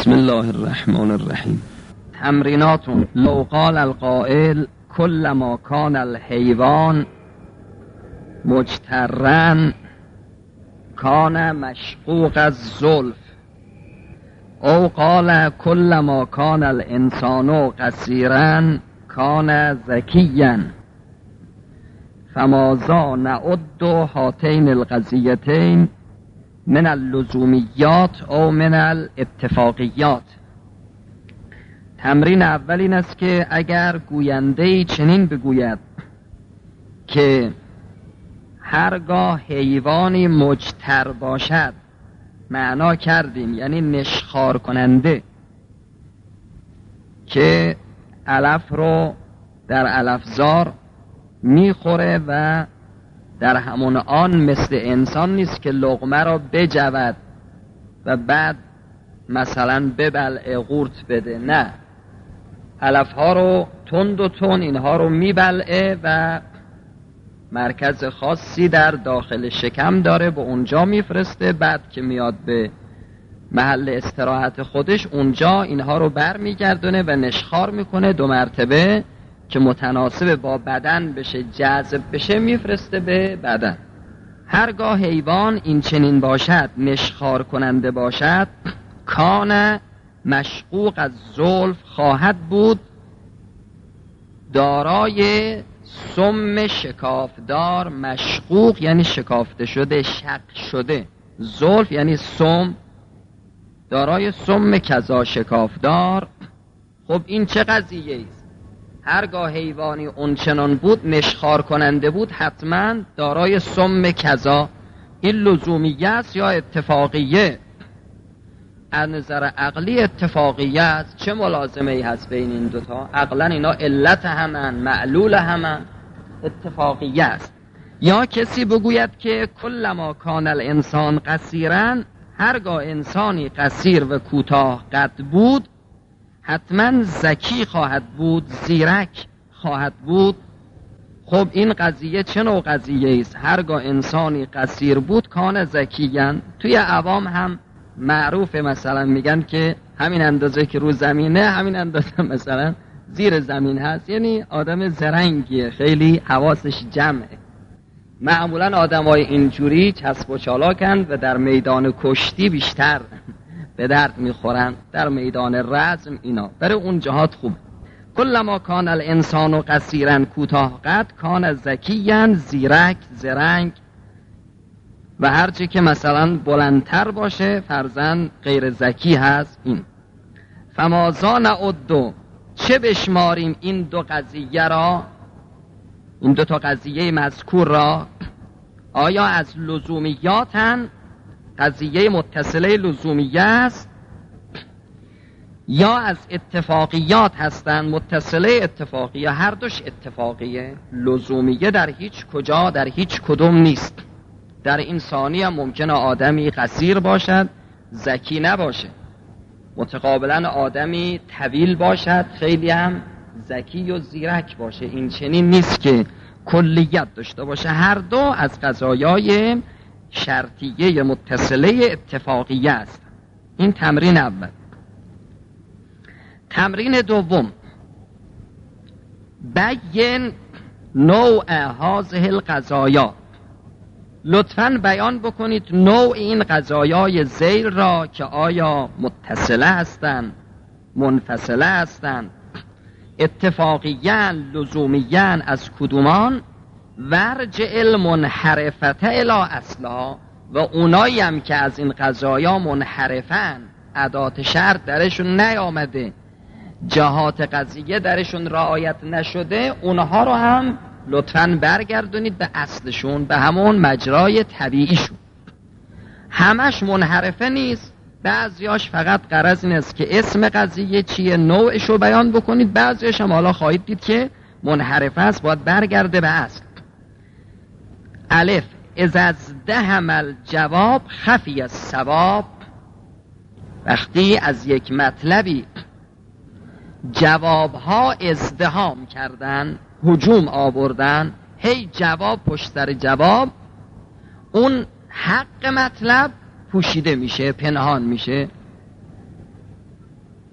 بسم الله الرحمن الرحیم. تمرینات. لو قال القائل كلما كان الحيوان مجترا كان مشقوق الزلف، او قال كلما كان الانسان قصيرا كان ذكيا، فماذا نعد هاتين القضیتین من اللزومیات او من الاتفاقیات. تمرین اول این است که اگر گوینده چنین بگوید که هرگاه حیوانی مجتر باشد، معنا کردیم یعنی نشخوار کننده که علف رو در علفزار میخوره و در همون آن مثل انسان نیست که لقمه را بجود و بعد مثلا ببلعه قورت بده، نه، علفها رو تند و تند اینها رو میبلعه و مرکز خاصی در داخل شکم داره، به اونجا میفرسته، بعد که میاد به محل استراحت خودش اونجا اینها رو بر میگردونه و نشخوار میکنه 2 مرتبه که متناسب با بدن بشه، جذب بشه، میفرسته به بدن. هرگاه حیوان این چنین باشد، نشخوار کننده باشد، کان مشقوق از زلف، خواهد بود دارای سم شکافدار. مشقوق یعنی شکافته شده، شق شده. زلف یعنی سم، دارای سم کذا شکافدار. خب این چه قضیه است؟ هرگاه حیوانی اونچنان بود، نشخوار کننده بود، حتما دارای سم کذا. این لزومیه است یا اتفاقیه؟ از نظر عقلی اتفاقیه است. چه ملازمه ای هست بین این دوتا؟ عقلا اینا علت همن، معلول همن، اتفاقیه است. یا کسی بگوید که کلما کان الانسان قصیرا، هرگاه انسانی قصیر و کوتاه قد بود حتما ذکی خواهد بود، زیرک خواهد بود. خب این قضیه چه نوع قضیه است؟ هرگاه انسانی قصیر بود کان ذکیاً. توی عوام هم معروف، مثلا میگن که همین اندازه که رو زمینه همین اندازه مثلا زیر زمین هست، یعنی آدم زرنگیه، خیلی حواسش جمعه. معمولا آدمای اینجوری چسب و چالاکن و در میدان کشتی بیشتر به درد میخورن، در میدان رزم اینا برای اون جهات خوب. کلما کان الانسان قصیرا، کوتاه قد، کان ذکیاً، زیرک، زرنگ. و هرچی که مثلا بلندتر باشه فرزن غیر ذکی هست. این فماذا نعد، چه بشماریم این 2 قضیه را، این 2 تا قضیه مذکور را؟ آیا از لزومیاتن، قضیه متصله لزومیه است، یا از اتفاقیات هستن؟ متصله اتفاقیه، هر دوش اتفاقیه. لزومیه در هیچ کجا، در هیچ کدوم نیست. در انسانی هم ممکنه آدمی قصیر باشد ذکی نباشه، متقابلا آدمی طویل باشد خیلی هم ذکی و زیرک باشه. این چنین نیست که کلیت داشته باشه. هر دو از قضایای شرطیه متصله اتفاقیه است. این تمرین اول. تمرین دوم، بین نوع هذه القضایا. لطفاً بیان بکنید نوع این قضایای ذیل را که آیا متصله هستند، منفصله هستند، اتفاقیاً، لزومیاً، از کدومان، ورجع المنحرفة الی اصلها. و اونایی هم که از این قضایا منحرفن، ادات شرط درشون نیامده، جهات قضیه درشون رعایت نشده، اونها رو هم لطفاً برگردونید به اصلشون، به همون مجرای طبیعیشون. همش منحرفه نیست، بعضیاش فقط غرض این است که اسم قضیه چیه، نوعشو بیان بکنید. بعضیاش هم حالا خواهید دید که منحرفه است، باید برگرده به اصل. الف، اذا ازدهم الجواب خفی الصواب. وقتی از یک مطلبی جوابها ازدحام کردن، هجوم آوردن، هی جواب پشت سر جواب، اون حق مطلب پوشیده میشه، پنهان میشه.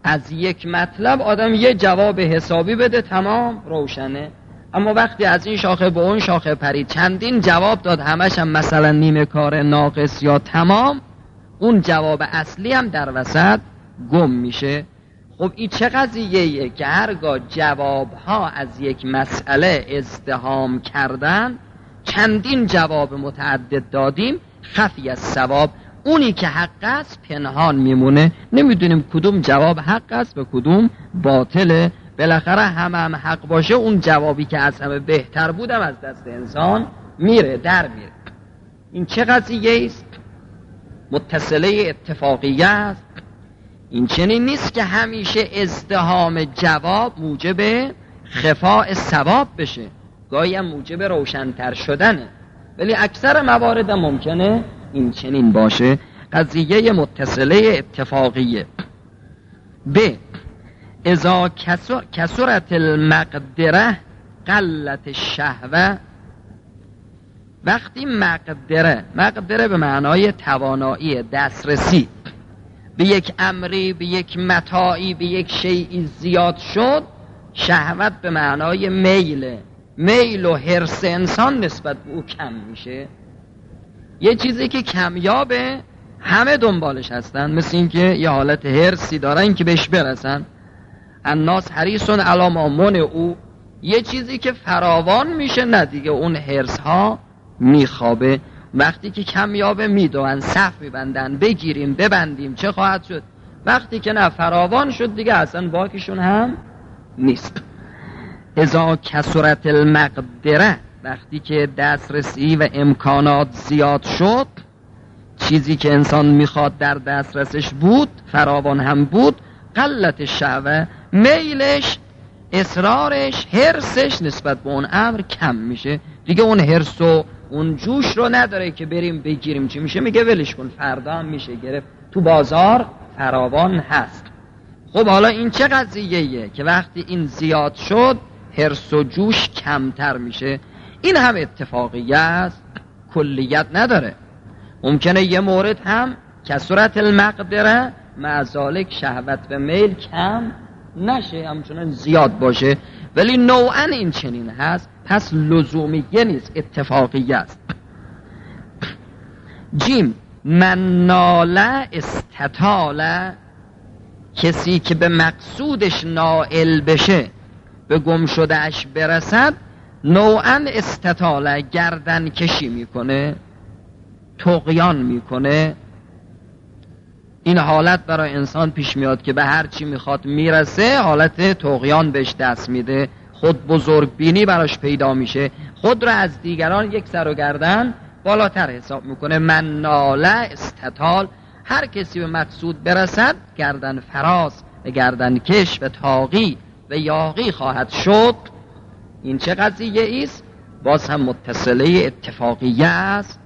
از یک مطلب آدم یه جواب حسابی بده تمام روشنه، اما وقتی از این شاخه به اون شاخه پرید چندین جواب داد همش هم مثلا نیمه کار ناقص یا تمام، اون جواب اصلی هم در وسط گم میشه. خب این چه قضیه‌ایه که هرگاه جوابها از یک مسئله ازدحام کردن چندین جواب متعدد دادیم، خفی از ثواب، اونی که حق است پنهان میمونه، نمیدونیم کدوم جواب حق است به کدوم باطله. بالاخره هم حق باشه اون جوابی که از همه بهتر بودم از دست انسان میره در میره. این چه قضیه است؟ متصله اتفاقیه است. این چنین نیست که همیشه ازدحام جواب موجب خفاء ثواب بشه، گاهی هم موجب روشن‌تر شدنه، ولی اکثر موارد ممکنه این چنین باشه. قضیه متصله اتفاقیه. ب اذا کثرت المقدره قلت الشهوه. وقتی مقدره به معنای توانایی دسترسی به یک امری، به یک متاعی، به یک شیئی زیاد شد، شهوت به معنای میل و حرص انسان نسبت به او کم میشه. یه چیزی که کمیابه همه دنبالش هستن، مثل این که یه حالت حرصی دارن که بهش برسن، الناس حریصون علی ما منعوا. یه چیزی که فراوان میشه نه دیگه اون حرص ها میخوابه. وقتی که کمیابه میدوان صف میبندن بگیریم ببندیم چه خواهد شد، وقتی که نه فراوان شد دیگه اصلا باکیشون هم نیست. اذا کثرت المقدره، وقتی که دسترسی و امکانات زیاد شد، چیزی که انسان میخواد در دسترسش بود فراوان هم بود، قلت الشهوه، میلش، اصرارش، حرصش نسبت به اون امر کم میشه دیگه. اون حرص و اون جوش رو نداره که بریم بگیریم چی میشه، میگه ولش کن فردا هم میشه گرفت، تو بازار فراوان هست. خب حالا این چه قضیه‌ایه که وقتی این زیاد شد حرص و جوش کمتر میشه؟ این هم اتفاقیه است، کلیت نداره. ممکنه یه مورد هم کثرت المقدره مع ذالک شهوت و میل کم نشه، همچنان زیاد باشه، ولی نوعا این چنین هست، پس لزومیه نیست، اتفاقیه است. جیم من نال استطال، کسی که به مقصودش نائل بشه به گم شدهش برسد، نوعا استطاله، گردن کشی میکنه، طغیان میکنه. این حالت برای انسان پیش میاد که به هر چی میخواد میرسه، حالت طغیان بهش دست میده، خود بزرگ بینی براش پیدا میشه، خود را از دیگران یک سر و گردن بالاتر حساب میکنه. من ناله استطال، هر کسی به مقصود برسد گردن فراز و گردن کش و طاغی و یاغی خواهد شد. این چه قضیه ایست؟ باز هم متصله اتفاقیه است.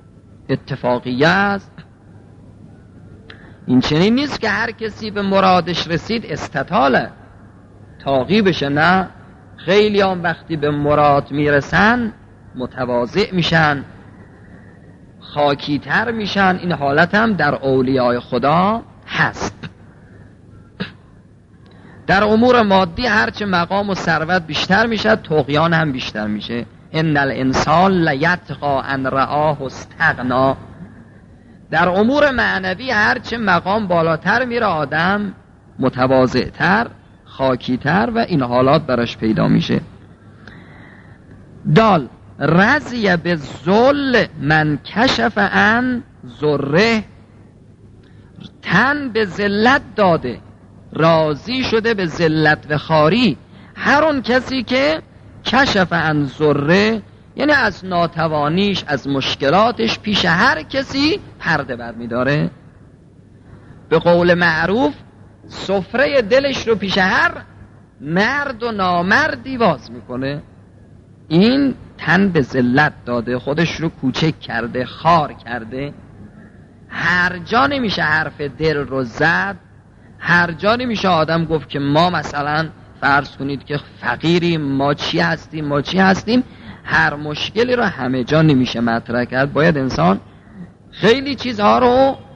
این چنین نیست که هر کسی به مرادش رسید استطاله طاغی بشه، نه، خیلی هم وقتی به مراد میرسن متواضع میشن، خاکی تر میشن. این حالت هم در اولیاء خدا هست. در امور مادی هرچه مقام و ثروت بیشتر میشه طغیان هم بیشتر میشه. ان الانسان لیطغی ان رآه استغنا. در امور معنوی هرچه مقام بالاتر میره آدم متواضع‌تر، خاکی‌تر و این حالات براش پیدا میشه. دال رضی به ذل من کشف عن ذره، تن به ذلت داده راضی شده به ذلت و خواری هر اون کسی که کشف عن ذره، یعنی از ناتوانیش، از مشکلاتش پیش هر کسی پرده بر می‌داره. به قول معروف سفره دلش رو پیش هر مرد و نامردی باز میکنه. این تن به ذلت داده، خودش رو کوچک کرده، خار کرده. هر جا نمیشه حرف دل رو زد، هر جا نمیشه آدم گفت که ما مثلا فرض کنید که فقیریم، ما چی هستیم. هر مشکلی رو همه جا نمیشه مطرح کرد. باید انسان خیلی چیزها رو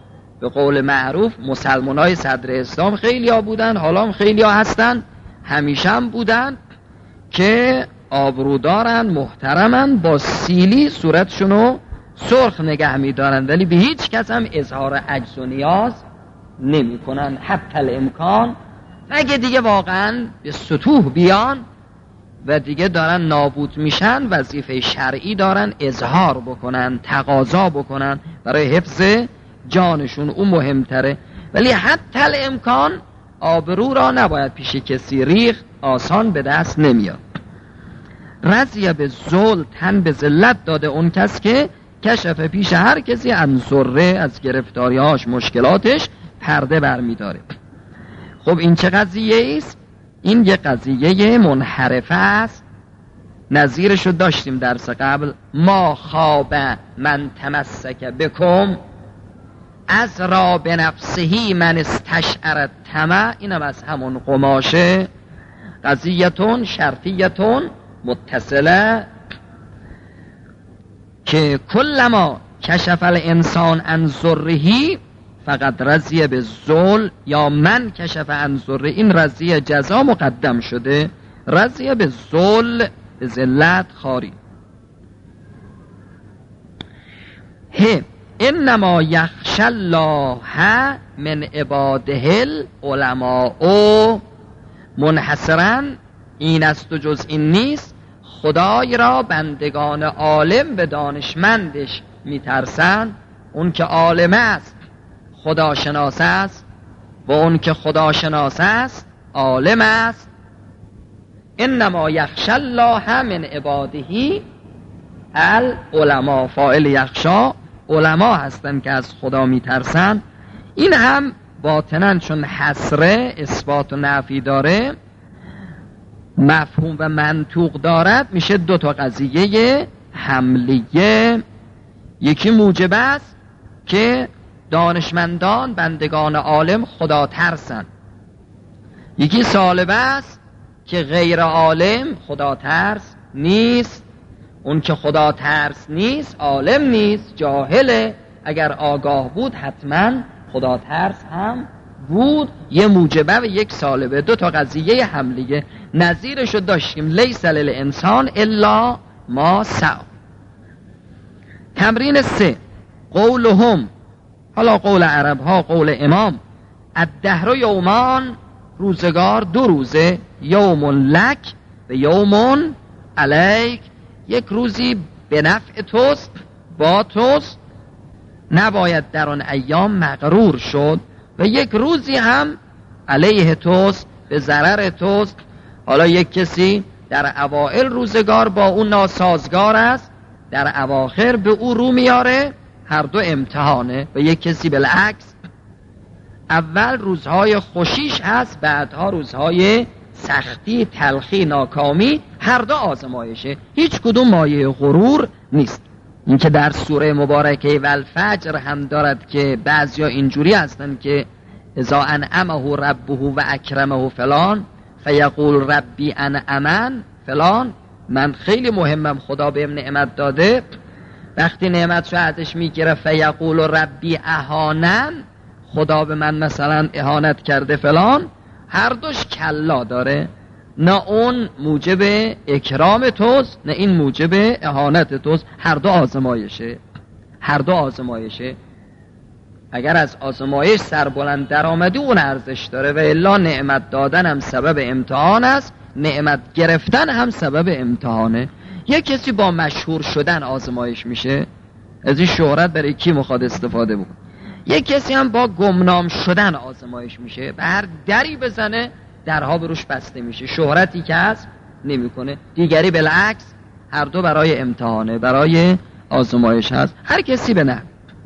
به قول معروف مسلمانای صدر اسلام خیلی ها بودن، حالا هم خیلی ها هستن، همیشه هم بودن که آبرودارن، محترمن، با سیلی صورتشونو سرخ نگه میدارن، ولی به هیچ کس هم اظهار عجز و نیاز نمی کنن حتی الامکان. اگه دیگه واقعا به سطوح بیان و دیگه دارن نابود میشن، وظیفه شرعی دارن اظهار بکنن، تقاضا بکنن برای حفظ جانشون، اون مهمتره. ولی حتی الامکان آبرو را نباید پیش کسی ریخت، آسان به دست نمیاد. رضی به ذل، تن به ذلت داده اون کس که کشف پیش هر کسی عن ضره، از گرفتاریاش، مشکلاتش پرده برمیداره. خب این چه قضیه است؟ این یه قضیه منحرفه است. نظیرشو داشتیم درس قبل، ما خواب من تمسک بکم از را به نفسهی من استشعرت طمع. اینم از همون قماشه، قضیتون شرطیتون متصله که کلما کشف الانسان عن ضرهی فقط رضی به ذل، یا من کشف عن ضره، این رضی جزا مقدم شده، رضی به ذل، به ذلت خاری. انما یخشی الله من عباده العلماء، منحصرا این است و جز این نیست، خدای را بندگان عالم به دانشمندش میترسن. اون که عالم است خداشناس است و اون که خداشناس است عالم است. انما یخشی الله من عباده العلماء، فاعل یخشا علما هستن که از خدا میترسن. این هم باطناً چون حسره اثبات و نفی داره، مفهوم و منطوق دارد، میشه دو تا قضیه حملیه. یکی موجب است که دانشمندان بندگان عالم خدا ترسن، یکی سالب است که غیر عالم خدا ترس نیست. اون که خدا ترس نیست عالم نیست، جاهله. اگر آگاه بود حتما خدا ترس هم بود. یه موجبه و یک سالبه، دو تا قضیه حملیه. نظیرشو داشتیم لیس للانسان الا ما سعی. تمرین 3 قولهم، حالا قول عرب ها، قول امام، الدهر یومان، روزگار دو روزه، یوم لک و یوم علیک، یک روزی به نفع توست، با توست، نباید در آن ایام مغرور شد، و یک روزی هم علیه توست، به ضرر توست. حالا یک کسی در اوائل روزگار با اون ناسازگار است، در اواخر به او رو میاره، هر دو امتحانه. و یک کسی بالعکس، اول روزهای خوشیش هست، بعدها روزهای سختی، تلخی، ناکامی، هر دو آزمایشه، هیچ کدوم مایه غرور نیست. این که در سوره مبارکه والفجر هم دارد که بعضیا اینجوری هستن که اذا انعمه ربه و اکرمه فلان فیقول ربی انعمن فلان، من خیلی مهمم، خدا بهم نعمت داده. وقتی نعمت رو ازش میگیره فیقول ربی اهانن، خدا به من مثلا اهانت کرده فلان. هر دوش کلا داره، نه اون موجب اکرام توست نه این موجب اهانت توست، هر دو آزمایشه، هر دو آزمایشه. اگر از آزمایش سربلند در آمدی اون ارزش داره، و الا نعمت دادن هم سبب امتحان است، نعمت گرفتن هم سبب امتحانه. یک کسی با مشهور شدن آزمایش میشه، از این شهرت برای کی مخواد استفاده بکن. یک کسی هم با گمنام شدن آزمایش میشه، به هر دری بزنه درها بروش بسته میشه، شهرتی که هست نمیکنه. دیگری بالعکس، هر دو برای امتحانه، برای آزمایش هست، هر کسی به نه.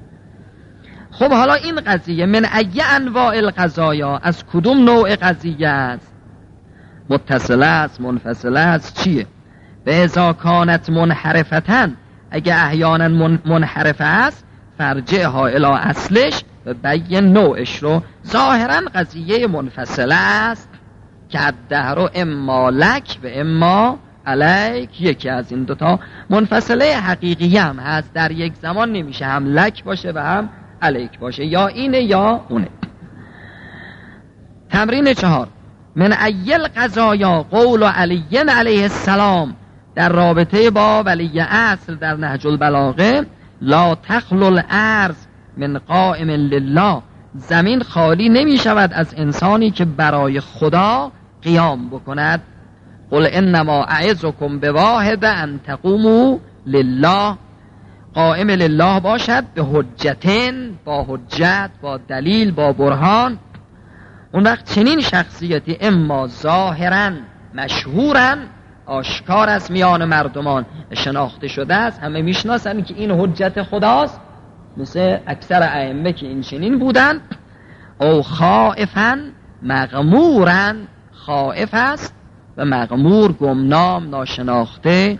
خب حالا این قضیه من ای انواع القضایا، از کدوم نوع قضیه است؟ متصله است، منفصله است، چیه؟ به ازا کانت منحرفتن، اگه احیانا منحرفه است، فرجعها الی اصلش و بیان نوعش رو. ظاهرا قضیه منفصله است که الدهر اما لک و اما علیک، یکی از این دوتا. منفصله حقیقی هم هست، در یک زمان نمیشه هم لک باشه و هم علیک باشه، یا اینه یا اونه. تمرین 4. من ایل قضایا قول علی علیه السلام در رابطه با ولی اصل در نهج البلاغه: لا تخلو الارض من قائم لله، زمین خالی نمی شود از انسانی که برای خدا قیام بکند. قل انما اعظکم بواحد ان تقوموا لله، قائم لله باشد به حجتین، با حجت، با دلیل، با برهان. اون وقت چنین شخصیتی اما ظاهرا مشهورا، آشکار است میان مردمان، شناخته شده است، همه میشناسن که این حجت خداست، مثل اکثر ائمه که این چنین بودن. او خائفا مغمورا، خائف است و مغمور گمنام ناشناخته.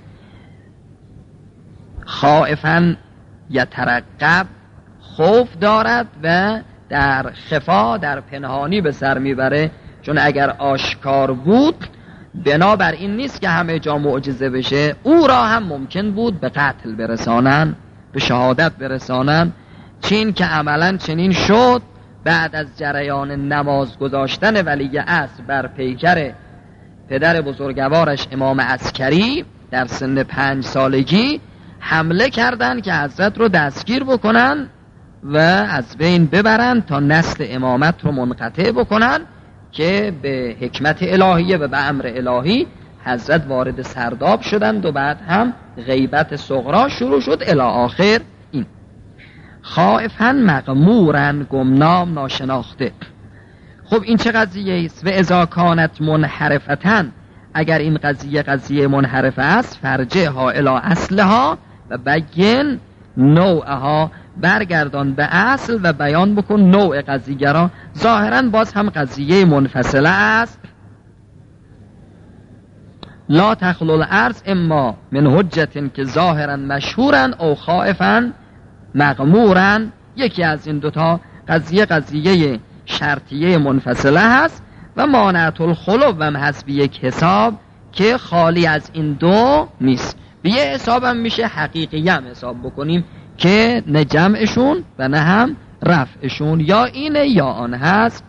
خائفا یترقب، خوف دارد و در خفا، در پنهانی به سر میبره، چون اگر آشکار بود بنابر این نیست که همه جا معجزه بشه، او را هم ممکن بود به قتل برسانن، به شهادت برسانن. چین که عملا چنین شد. بعد از جریان نماز گذاشتن ولی اصل بر پیکر پدر بزرگوارش امام عسکری در سن 5 سالگی حمله کردند که حضرت رو دستگیر بکنن و از بین ببرن تا نسل امامت رو منقطع بکنن، که به حکمت الهیه و به امر الهی حضرت وارد سرداب شدند و بعد هم غیبت صغرا شروع شد الی آخر. این خائفاً مغموراً، گمنام ناشناخته. خب این چه قضیه است؟ و اذا کانت منحرفتن، اگر این قضیه منحرف است، فرجعها الی اصلها و بین نوعها، برگردان به اصل و بیان بکن نوع قضیه را. ظاهرا باز هم قضیه منفصله است. لا تخلو الارض اما من حجت که ظاهرا مشهورا او خائفا مغمورا، یکی از این دوتا قضیه شرطیه منفصله هست و مانعت الخلو و هست به یک حساب که خالی از این دو نیست. به یه حساب هم میشه حقیقی هم حساب بکنیم که نه جمعشون و نه هم رفعشون، یا اینه یا آن هست.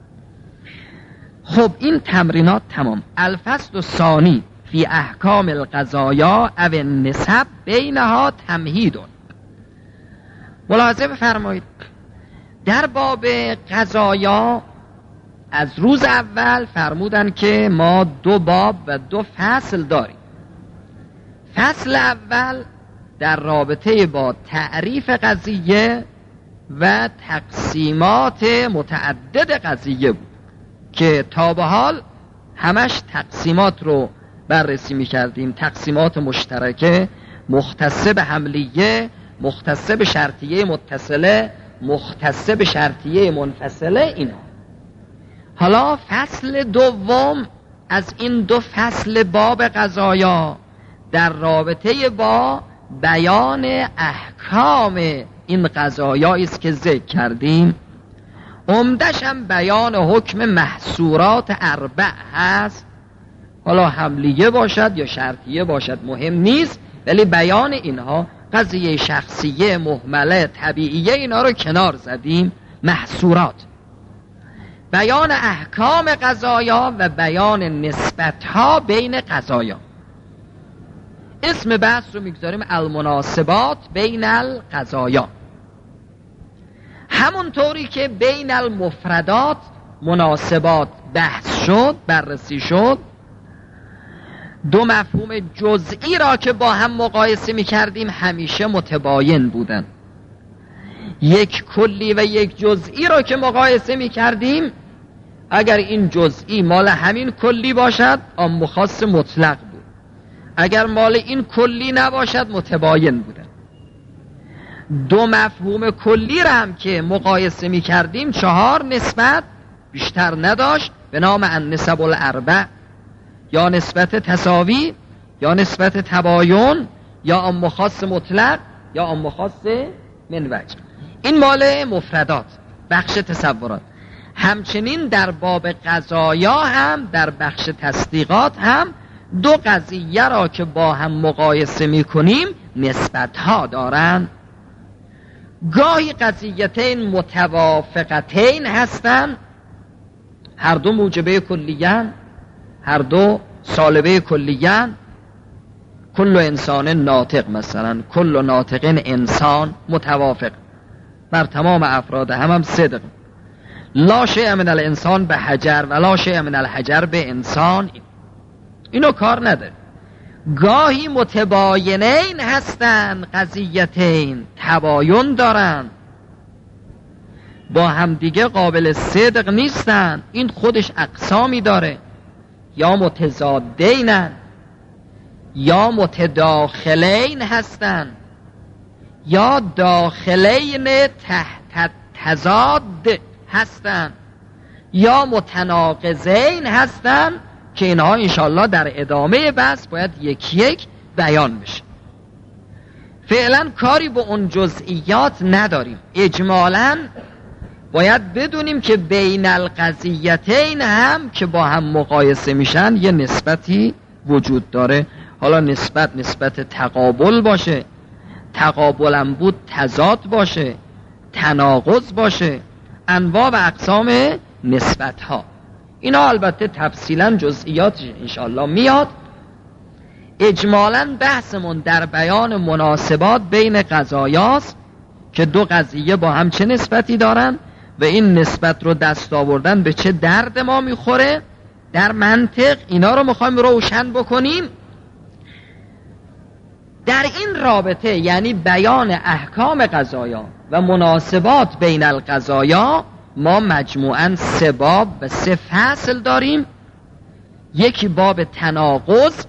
خب این تمرینات تمام. الفصل الثانی فی احکام القضایا او النسب بینها تمهید. ملاحظه بفرمایید در باب قضایا از روز اول فرمودن که ما 2 باب و 2 فصل داریم. فصل اول در رابطه با تعریف قضیه و تقسیمات متعدد قضیه بود که تا به حال همش تقسیمات رو بررسی می کردیم. تقسیمات مشترکه، مختصه به حملیه، مختصه به شرطیه متصله، مختصه به شرطیه منفصله. اینا حالا فصل دوم از این 2 فصل باب قضایا در رابطه با بیان احکام این قضایایی است که ذکر کردیم. عمدش هم بیان حکم محصورات 4 هست. حالا حملیه باشد یا شرطیه باشد مهم نیست، ولی بیان اینها، قضیه شخصیه، مهمله، طبیعیه، اینا رو کنار زدیم. محصورات، بیان احکام قضایا و بیان نسبتها بین قضایا. اسم بحث رو میگذاریم المناسبات بین القضایا. همونطوری که بین المفردات مناسبات بحث شد، بررسی شد، 2 مفهوم جزئی را که با هم مقایسه میکردیم همیشه متباین بودن. یک کلی و یک جزئی را که مقایسه میکردیم، اگر این جزئی مال همین کلی باشد عام خاص مطلق بود، اگر مال این کلی نباشد متباین بودن. 2 مفهوم کلی را هم که مقایسه می کردیم 4 نسبت بیشتر نداشت به نام النسب الاربع، یا نسبت تساوی، یا نسبت تباین، یا عام خاص مطلق، یا عام خاص من وجه. این مال مفردات، بخش تصورات. همچنین در باب قضایا هم در بخش تصدیقات هم 2 قضیه را که با هم مقایسه می کنیم نسبت ها دارن. گاهی قضیتین متوافقتین هستن، هر دو موجبه کلیه‌اند، هر دو سالبه کلیه‌اند. کل انسان ناطق، مثلا کل ناطق انسان متوافق بر تمام افراد هم صدق. لا شیء من الانسان به حجر و لا شیء من الحجر به انسان، اینو کار نداره. گاهی متباینین هستن قضیتین، تباین دارن، با همدیگه قابل صدق نیستن، این خودش اقسامی داره. یا متضادینن یا متداخلین هستن یا داخلین تحت تضاد هستن یا متناقضین هستن که اینها انشاءالله در ادامه بحث باید یکی یک بیان بشه. فعلا کاری به اون جزئیات نداریم. اجمالاً باید بدونیم که بین القضیتین هم که با هم مقایسه میشن یه نسبتی وجود داره. حالا نسبت تقابل باشه، تقابلم بود تضاد باشه، تناقض باشه، انواع و اقسام نسبت ها، اینا البته تفصیلا جزئیات انشاءالله میاد. اجمالا بحثمون در بیان مناسبات بین قضایاست که دو قضیه با هم چه نسبتی دارن و این نسبت رو دست آوردن به چه درد ما میخوره در منطق. اینا رو میخوایم روشن بکنیم. در این رابطه یعنی بیان احکام قضایا و مناسبات بین القضایا ما مجموعاً 3 باب و 3 فصل داریم. یکی باب تناقض،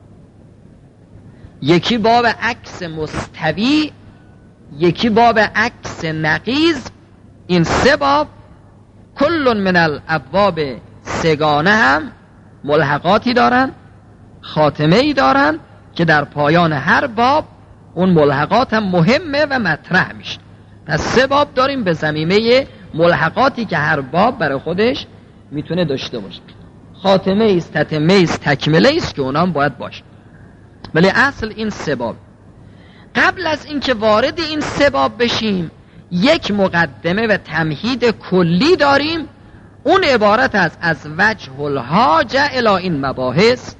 یکی باب عکس مستوی، یکی باب عکس نقیض. این 3 باب کل من الابواب سگانه هم ملحقاتی دارن، خاتمه ای دارن که در پایان هر باب اون ملحقات هم مهمه و مطرح میشه. پس 3 باب داریم به ضمیمه ملحقاتی که هر باب برای خودش میتونه داشته باشه. خاتمه ایست، تتمه ایست، تکمله ایست که اونام باید باشه. ولی اصل این 3 باب. قبل از اینکه وارد این 3 باب بشیم یک مقدمه و تمهید کلی داریم. اون عبارت از وجه الحاجه الی این مباحث.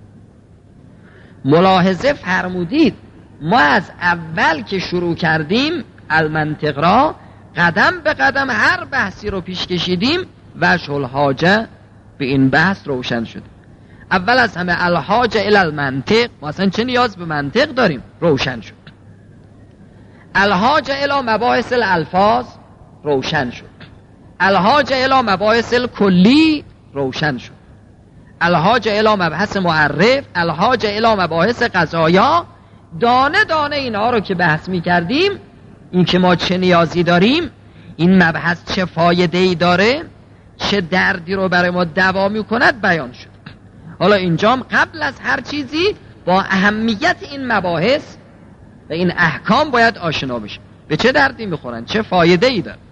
ملاحظه فرمودید ما از اول که شروع کردیم المنطق را قدم به قدم هر بحثی رو پیش کشیدیم وجه الحاجه به این بحث روشن شد. اول از همه الحاجه الی المنطق، ما اصلا چه نیاز به منطق داریم، روشن شد. الحاجه الی مباحث الالفاظ روشن شد. الحاجه الی مباحث الکلی روشن شد. الحاجه الی مبحث معرف، الحاجه الی مباحث قضایا. دانه دانه اینها رو که بحث می کردیم، این که ما چه نیازی داریم، این مبحث چه فایده‌ای داره، چه دردی رو برای ما دوا می کند بیان شد. حالا اینجام قبل از هر چیزی با اهمیت این مباحث و این احکام باید آشنا بشه. به چه دردی میخورن، چه فایده‌ای داره.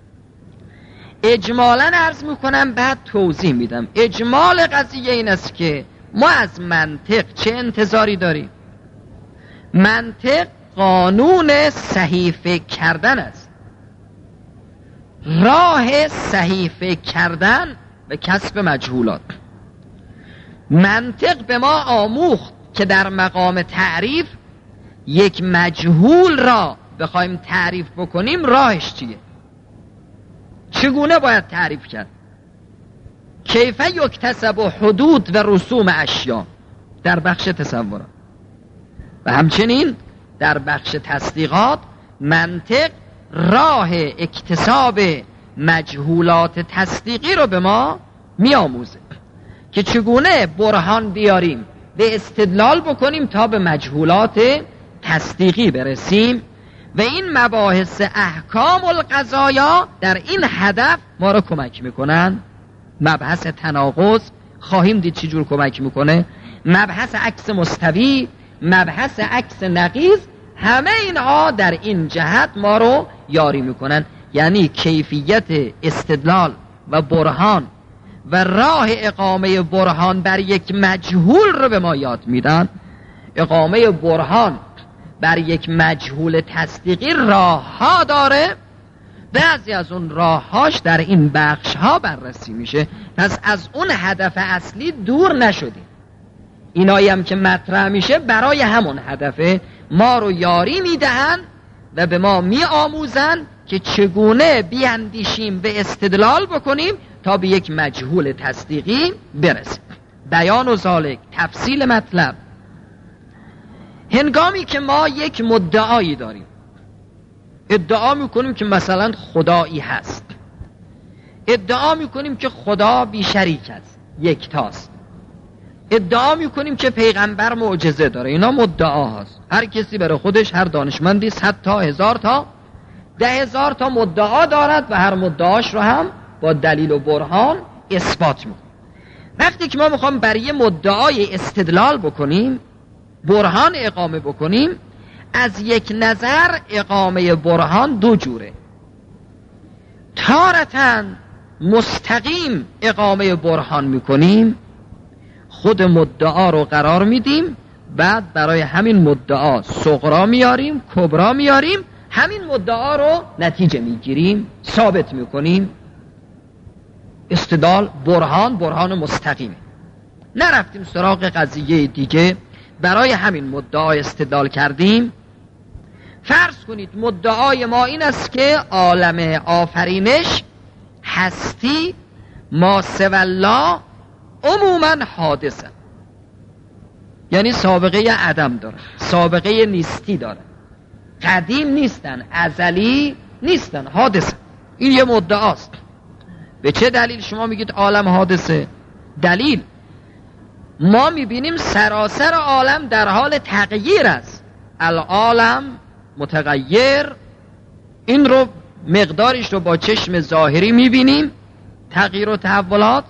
اجمالاً عرض میکنم بعد توضیح میدم. اجمال قضیه این است که ما از منطق چه انتظاری داریم. منطق قانون صحیفه کردن است. راه صحیفه کردن به کسب مجهولات. منطق به ما آموخت که در مقام تعریف یک مجهول را بخوایم تعریف بکنیم راهش چیه، چگونه باید تعریف کرد. کیف یکتسب حدود و رسوم اشیا در بخش تصورات و همچنین در بخش تصدیقات. منطق راه اکتساب مجهولات تصدیقی رو به ما می آموزه که چگونه برهان بیاریم به استدلال بکنیم تا به مجهولات تصدیقی برسیم. و این مباحث احکام القضایا در این هدف ما رو کمک میکنن. مبحث تناقض خواهیم دید چی جور کمک میکنه، مبحث عکس مستوی، مبحث عکس نقیض، همه اینها در این جهت ما رو یاری میکنن. یعنی کیفیت استدلال و برهان و راه اقامه برهان بر یک مجهول رو به ما یاد میدن. اقامه برهان بر یک مجهول تصدیقی راه ها داره، بعضی از اون راههاش در این بخش ها بررسی میشه. پس از اون هدف اصلی دور نشدیم. اینایی هم که مطرح میشه برای همون هدفه، ما رو یاری میدهن و به ما میآموزن که چگونه بیاندیشیم به استدلال بکنیم تا به یک مجهول تصدیقی برسیم. بیان و ذالک، تفصیل مطلب. هنگامی که ما یک مدعایی داریم، ادعا میکنیم که مثلا خدایی هست، ادعا میکنیم که خدا بی شریک است، یکتاست، ادعا میکنیم که پیغمبر معجزه داره، اینا مدعا هست. هر کسی برای خودش، هر دانشمندی 100 تا 1000 تا 10,000 تا مدعا دارد و هر مدعاش رو هم با دلیل و برهان اثبات میکنه. وقتی که ما میخوام برای مدعای استدلال بکنیم، برهان اقامه بکنیم، از یک نظر اقامه برهان دو جوره. تارتاً مستقیم اقامه برهان میکنیم، خود مدعا رو قرار میدیم، بعد برای همین مدعا صغرا میاریم، کبرا میاریم، همین مدعا رو نتیجه میگیریم، ثابت میکنیم. استدلال برهان مستقیمه. نرفتیم سراغ قضیه دیگه، برای همین مدعا استدلال کردیم. فرض کنید مدعای ما این است که عالم آفرینش، هستی، ما سوی الله عموما حادثه، یعنی سابقه عدم داره، سابقه نیستی داره، قدیم نیستن، ازلی نیستن، حادثه. این یه مدعاست. به چه دلیل شما میگید عالم حادثه؟ دلیل ما میبینیم سراسر عالم در حال تغییر است. العالم متغیر، این رو مقدارش رو با چشم ظاهری میبینیم، تغییر و تحولات.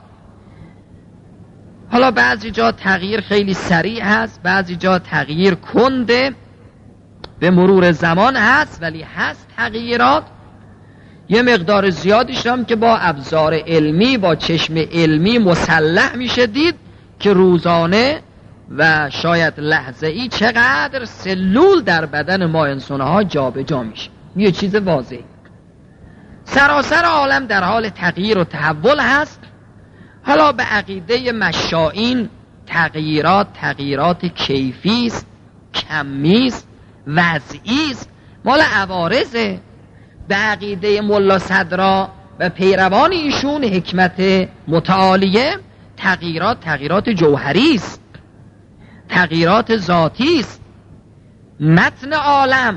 حالا بعضی جا تغییر خیلی سریع هست، بعضی جا تغییر کنده به مرور زمان هست، ولی هست تغییرات. یه مقدار زیادیش هم که با ابزار علمی، با چشم علمی مسلح میشه دید که روزانه و شاید لحظه‌ای چقدر سلول در بدن ما انسان‌ها جابجا میشه. یه چیز واضحه. سراسر عالم در حال تغییر و تحول هست. حالا به عقیده مشائین تغییرات کیفی است، کمی است، وضعی است، مال عوارضه. به عقیده ملا صدرا و پیروان ایشون حکمت متعالیه تغییرات جوهری است، تغییرات ذاتی است. متن عالم،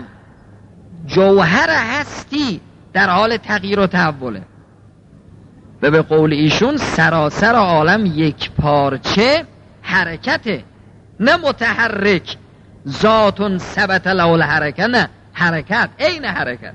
جوهر هستی در حال تغییر و تحوله. و به قول ایشون سراسر عالم یک پارچه حرکته، نه متحرک. ذاتون ثبت له الحرکه، نه حرکت، عین حرکت.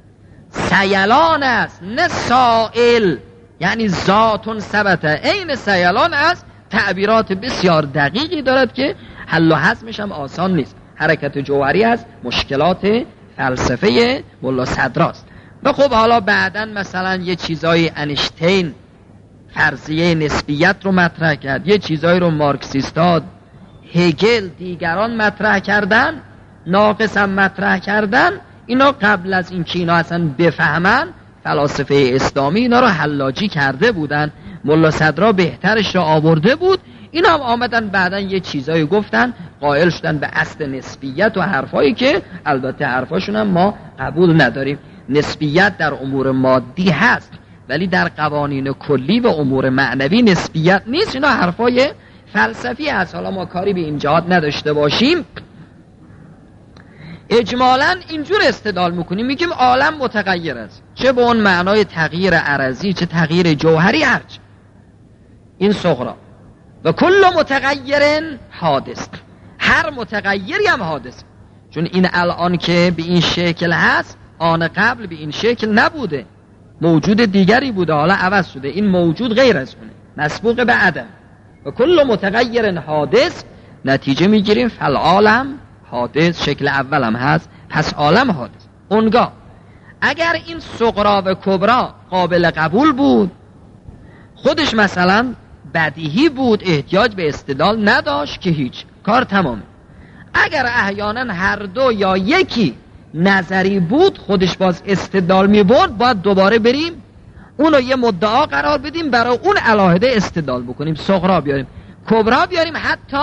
سیلان است نه سائل، یعنی ذاتون ثبت عین سیلان است. تعبیرات بسیار دقیقی دارد که حل و هضمش هم آسان نیست. حرکت جوهری است، مشکلات فلسفه ملا صدراست. و خب حالا بعداً مثلا یه چیزای انیشتین فرضیه نسبیت رو مطرح کرد، یه چیزایی رو مارکسیستا، هگل، دیگران مطرح کردن، ناقص هم مطرح کردن. اینا قبل از این که اینا اصلا بفهمن فلاسفه اسلامی اینا رو حلاجی کرده بودن. ملا صدرا بهترش رو آورده بود. اینا هم آمدن بعدن یه چیزایی گفتن، قائل شدن به اصل نسبیت و حرفایی که البته حرفاشون هم ما قبول نداریم. نسبیت در امور مادی هست، ولی در قوانین کلی و امور معنوی نسبیت نیست. اینا حرفای فلسفی هست. حالا ما کاری به این جهات نداشته باشیم. اجمالاً اینجور استدلال میکنیم، میگیم عالم متغیر است، چه به اون معنای تغییر عرضی چه تغییر جوهری، هرچ این صغرا. و کل متغیر حادث، هر متغیری هم حادث. چون این الان که به این شکل هست، آن قبل به این شکل نبوده، موجود دیگری بوده، حالا عوض شده. این موجود غیر از اونه، مسبوق به عدم. و کل متغیر حادث، نتیجه میگیریم فالعالم حادث. شکل اول هم هست، پس عالم حادث. اونگاه اگر این صغرا و کبرا قابل قبول بود، خودش مثلا بدیهی بود، احتیاج به استدلال نداشت، که هیچ، کار تمامه. اگر احیانا هر دو یا یکی نظری بود خودش باز استدلال می برد، باید دوباره بریم اونو یه مدعا قرار بدیم، برای اون علاهده استدلال بکنیم، صغرا بیاریم، کبرا بیاریم، حتی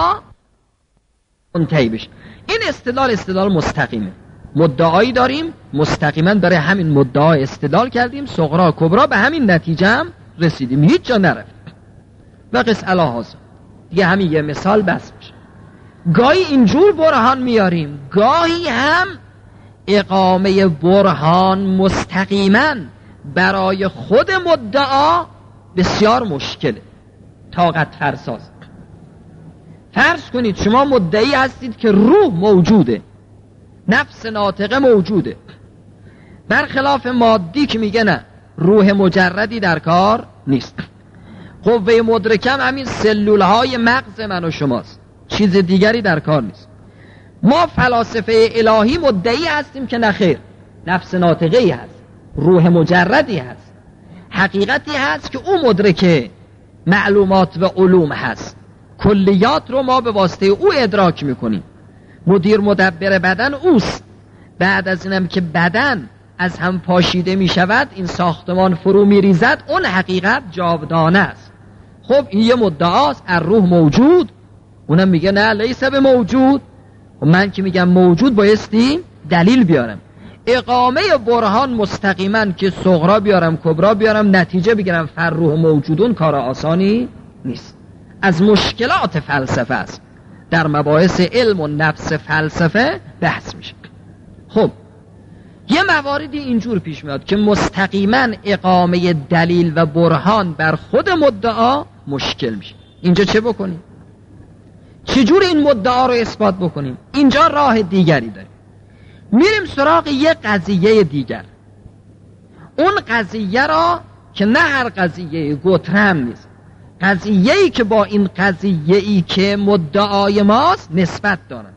منتهی بشه. این استدلال مستقیمه. مدعایی داریم، مستقیما برای همین مدعا استدلال کردیم، صغرا کبرا، به همین نتیجه هم رسیدیم، هیچ جا نرفت. و قص علی هذا دیگه همین یه مثال بس میشه. گاهی اینجور برهان میاریم، گاهی هم اقامه برهان مستقیما برای خود مدعا بسیار مشکله، طاقت فرساز. فرض کنید شما مدعی هستید که روح موجوده، نفس ناطقه موجوده، برخلاف مادی که میگه نه، روح مجردی در کار نیست، قوه مدرکم همین سلولهای مغز من و شماست، چیز دیگری در کار نیست. ما فلاسفه الهی مدعی هستیم که نخیر، نفس ناطقه‌ای هست، روح مجردی هست، حقیقتی هست که او مدرک معلومات و علوم هست، کلیات رو ما به واسطه او ادراک میکنیم، مدیر مدبر بدن اوست. بعد از اینم که بدن از هم پاشیده میشود، این ساختمان فرو میریزد، اون حقیقت جاودانه است. خب این یه مدعاست، الروح موجود، اونم میگه نه لیس به موجود. و من که میگم موجود بایستی دلیل بیارم، اقامه برهان مستقیما که صغرا بیارم کبرا بیارم نتیجه بگیرم فرروح موجودون، کار آسانی نیست. از مشکلات فلسفه است، در مباحث علم و نفس فلسفه بحث میشه. خب یه مواردی اینجور پیش میاد که مستقیما اقامه دلیل و برهان بر خود مدعا مشکل میشه. اینجا چه بکنیم؟ چجور این مدعا رو اثبات بکنیم؟ اینجا راه دیگری داریم، میریم سراغ یه قضیه دیگر. اون قضیه را که نه هر قضیه گترم نیست، قضیه‌ای که با این قضیه‌ای که مدعای ماست نسبت دارن،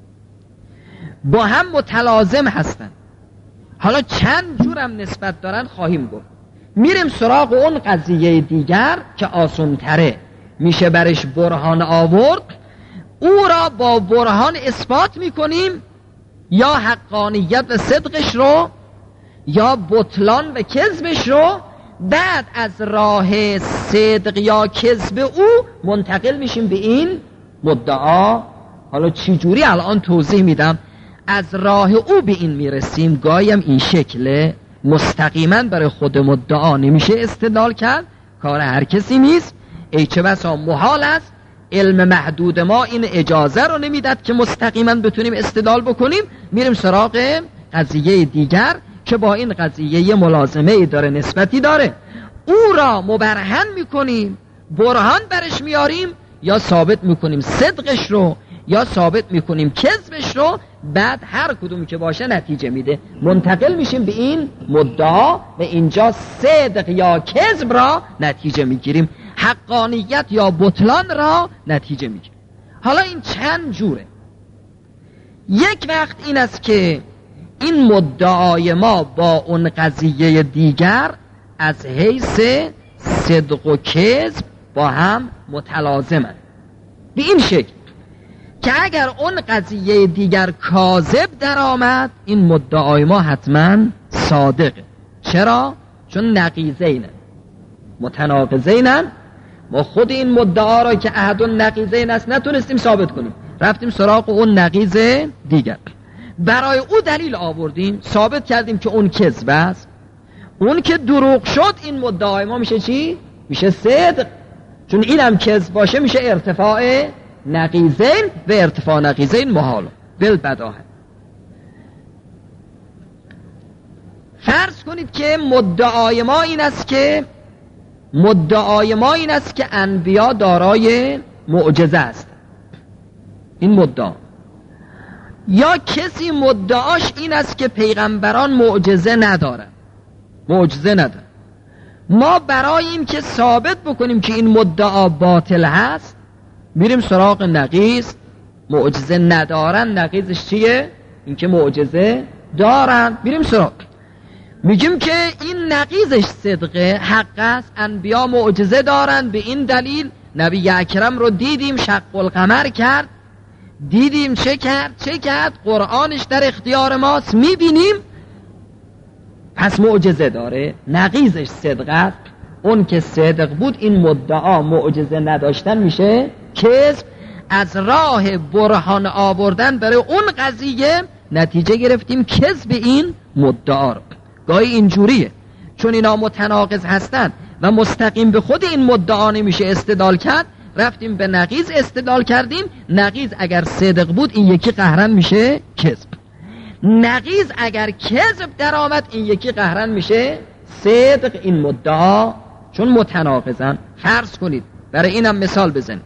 با هم متلازم هستن. حالا چند جورم نسبت دارن خواهیم گفت. میریم سراغ اون قضیه دیگر که آسان‌تره، میشه برش برهان آورد، او را با برهان اثبات میکنیم، یا حقانیت و صدقش رو یا بطلان و کذبش رو. بعد از راه صدق یا کذب او منتقل میشیم به این مدعا. حالا چی جوری الان توضیح میدم. از راه او به این میرسیم. گاهی هم این شکله، مستقیما برای خود مدعا نمیشه استدلال کرد، کار هر کسی نیست، ای چه بسا محال است. علم محدود ما این اجازه رو نمیداد که مستقیما بتونیم استدلال بکنیم. میریم سراغ قضیه دیگر که با این قضیه ملازمه داره، نسبتی داره، او را مبرهن میکنیم، برهان برش میاریم، یا ثابت میکنیم صدقش رو یا ثابت میکنیم کذبش رو. بعد هر کدوم که باشه نتیجه میده، منتقل میشیم به این مدعا و اینجا صدق یا کذب را نتیجه میگیریم، حقانیت یا بطلان را نتیجه میگیریم. حالا این چند جوره. یک وقت این است که این مدعای ما با اون قضیه دیگر از حیث صدق و کذب با هم متلازمند، به این شکل که اگر اون قضیه دیگر کاذب در آمد، این مدعای ما حتما صادقه. چرا؟ چون نقیضینن، متناقضینن. ما خود این مدعا را که احد نقیضین است نتونستیم ثابت کنیم، رفتیم سراغ اون نقیض دیگر، برای او دلیل آوردیم، ثابت کردیم که اون کذب است. اون که دروغ شد، این مدعای ما میشه چی؟ میشه صدق. چون این هم کذب باشه میشه ارتفاع نقیضین و ارتفاع نقیضین محال بالبداهه. فرض کنید که مدعای ما این است که انبیا دارای معجزه است. این مدعا. یا کسی مدعاش این است که پیغمبران معجزه ندارن. ما برای این که ثابت بکنیم که این مدعا باطل هست، میریم سراغ نقیض. معجزه ندارن، نقیضش چیه؟ این که معجزه دارن. میریم سراغ، میگیم که این نقیضش صدقه، حق است، انبیا معجزه دارن، به این دلیل نبی اکرم رو دیدیم شق القمر کرد. دیدیم چه کرد قرآنش در اختیار ماست، میبینیم پس معجزه داره. نقیضش صدق است. اون که صدق بود این مدعا معجزه نداشتن میشه کذب. از راه برهان آوردن برای اون قضیه نتیجه گرفتیم کذب این مدعا رو. گاهی اینجوریه چون اینا متناقض هستن و مستقیم به خود این مدعا نمیشه استدلال کرد، رفتیم به نقیض استدلال کردیم. نقیض اگر صدق بود این یکی قهرن میشه کذب، نقیض اگر کذب در آمد این یکی قهرن میشه صدق. این مدعا چون متناقضن، فرض کنید برای اینم مثال بزنید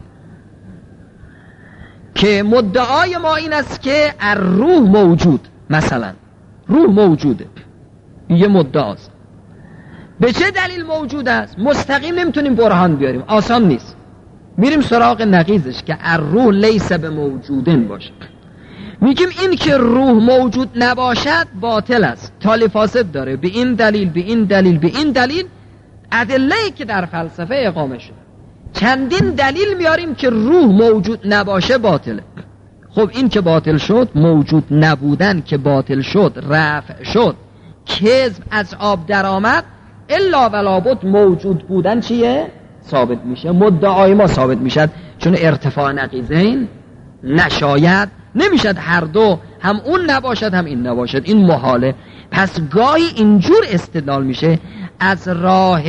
که مدعای ما این است که الروح موجود، مثلا روح موجوده، یه مدعاست. به چه دلیل موجود است؟ مستقیم نمیتونیم برهان بیاریم، آسان نیست. میریم سراغ نقیضش که الروح لیس به موجودن باشه. میگیم این که روح موجود نباشد باطل است، تالی فاسد داره، به این دلیل به این دلیل به این دلیل. ادله‌ای که در فلسفه اقامه شده چندین دلیل میاریم که روح موجود نباشه باطله. خب این که باطل شد، موجود نبودن که باطل شد، رفع شد، کذب از آب در آمد، الا ولا بد موجود بودن چیه؟ ثابت میشه. مدعای ما ثابت میشد چون ارتفاع نقیضین نشاید، نمیشد هر دو، هم اون نباشد هم این نباشد، این محاله. پس گاهی اینجور استدلال میشه از راه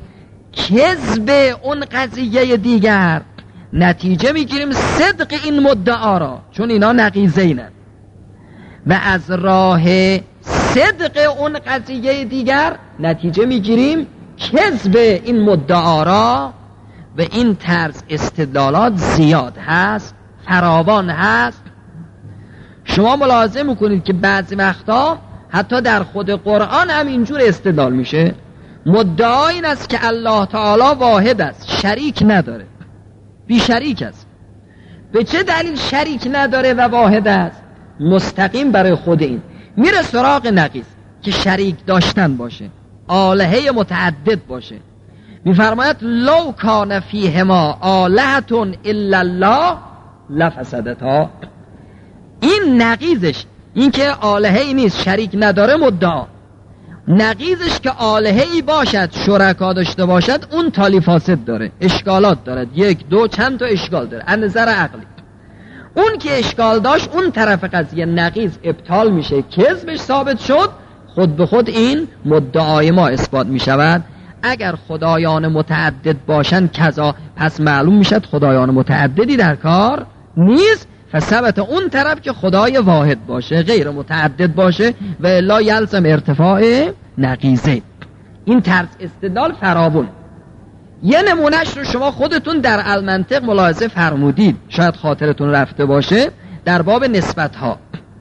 کذب اون قضیه دیگر نتیجه میگیریم صدق این مدعا را، چون اینا نقیضینن، و از راه صدق اون قضیه دیگر نتیجه میگیریم کذب این مدعا را. و این طرز استدلالات زیاد هست، فراوان هست. شما ملاحظه میکنید که بعضی وقتا حتی در خود قرآن هم اینجور استدلال میشه. مدعا این است که الله تعالی واحد است، شریک نداره، بی شریک است. به چه دلیل شریک نداره و واحد است؟ مستقیم برای خود این میره سراغ نقیض که شریک داشتن باشه، آلهه متعدد باشه. میفرماید لو کان فیهما آلهة الا الله لفسدتا. این نقیضش، این که آلهه‌ای نیست، شریک نداره مدعا. نقیضش که آلهه‌ای باشد، شرکا داشته باشد، اون تالی فاسد داره، اشکالات دارد، یک دو چند تا اشکال داره از نظر عقلی. اون که اشکال داشت اون طرف قضیه نقیض ابطال میشه، کذبش ثابت شد، خود به خود این مدعای ما اثبات میشود. اگر خدایان متعدد باشن کذا، پس معلوم میشد خدایان متعددی در کار نیست، فثبت اون طرف که خدای واحد باشه، غیر متعدد باشه، و الا یلزم ارتفاع نقیضه. این طرز استدلال فراوان. یه نمونهش رو شما خودتون در المنطق ملاحظه فرمودید، شاید خاطرتون رفته باشه، در باب نسبت ها،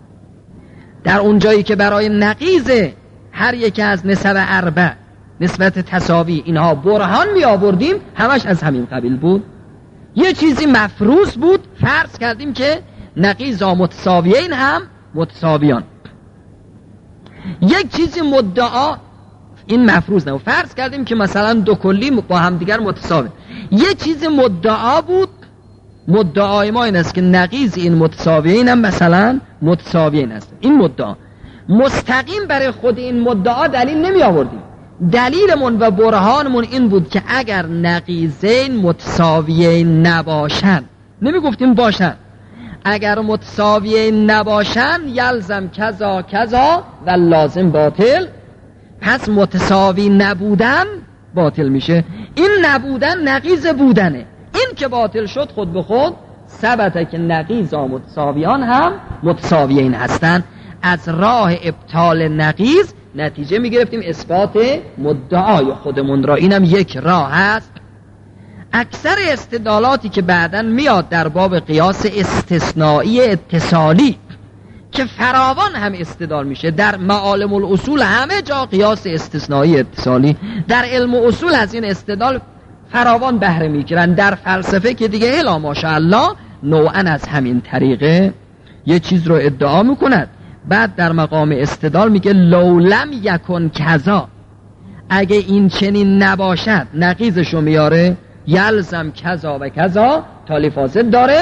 در اون جایی که برای نقیض هر یک از نسب اربع، نسبت تساوی، اینها برهان می آوردیم، همش از همین قبیل بود. یه چیزی مفروض بود، فرض کردیم که نقیضا متساویین هم متساویان. یک چیزی مدعا، این مفروض نه، فرض کردیم که مثلا دو کلی با هم دیگر متساوی. یه چیزی مدعا بود، مدعای ما این است که نقیض این متساویین هم مثلا متساویین است. این مدعا مستقیم برای خود این مدعا دلیل نمی آوردیم. دلیلمون و برهانمون این بود که اگر نقیضین متساویین نباشن، نمی گفتیم باشن، اگر متساویین نباشن یلزم کذا کذا و لازم باطل، پس متساوی نبودن باطل میشه. این نبودن نقیض بودنه، این که باطل شد خود به خود ثبته که نقیضا متساویان هم متساویین هستن. از راه ابطال نقیض نتیجه میگرفتیم اثبات مدعای خودمون را. اینم یک راه هست. اکثر استدلالاتی که بعداً میاد در باب قیاس استثنایی اتصالی که فراوان هم استدلال میشه، در معالم الاصول همه جا قیاس استثنایی اتصالی، در علم اصول از این استدلال فراوان بهره میگیرن، در فلسفه که دیگه الا ماشاءالله نوعا از همین طریقه یه چیز رو ادعا میکند، بعد در مقام استدلال میگه لولم یکن کذا، اگه این چنین نباشد، نقیضشو میاره، یلزم کذا و کذا، تالی فاسد داره،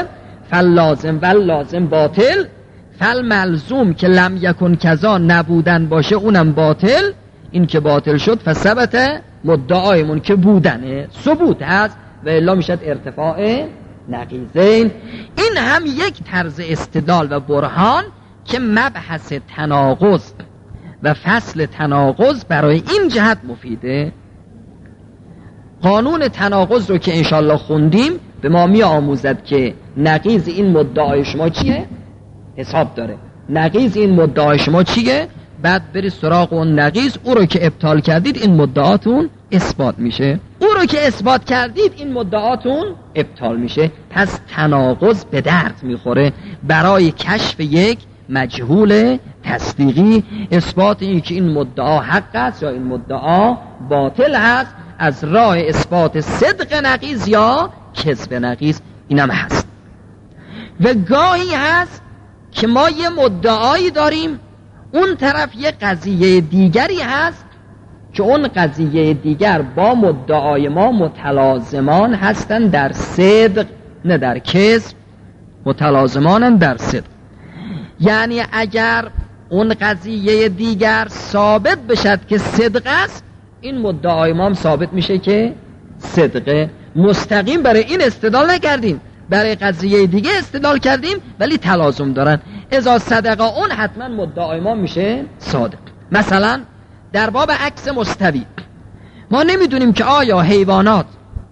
فلازم و لازم باطل، فالملزوم که لم یکن کذا نبودن باشه اونم باطل، این که باطل شد فثبت مدعایمون که بودنه ثبوت هست و الا میشد ارتفاع نقیضین. این هم یک طرز استدلال و برهان که مبحث تناقض و فصل تناقض برای این جهت مفیده. قانون تناقض رو که انشالله خوندیم به ما می آموزد که نقیض این مدعای شما چیه؟ حساب داره. نقیض این مدعای شما چیه؟ بعد بری سراغ اون نقیض، او رو که ابطال کردید این مدعاتون اثبات میشه، او رو که اثبات کردید این مدعاتون ابطال میشه. پس تناقض به درد میخوره برای کشف یک مجهول تصدیقی، اثبات این که این مدعا حق است یا این مدعا باطل هست از راه اثبات صدق نقیض یا کذب نقیض. اینم هست. و گاهی هست که ما یه مدعایی داریم، اون طرف یه قضیه دیگری هست که اون قضیه دیگر با مدعای ما متلازمان هستن در صدق نه در کذب، متلازمانن در صدق. یعنی اگر اون قضیه دیگر ثابت بشد که صدق است، این مدعای ما هم ثابت میشه که صدقه. مستقیم برای این استدلال نکردیم، برای قضیه دیگه استدلال کردیم ولی تلازم دارن. اذا صدقه اون حتما مدعای ما میشه صادق. مثلا در باب عکس مستوی ما نمیدونیم که آیا حیوانات،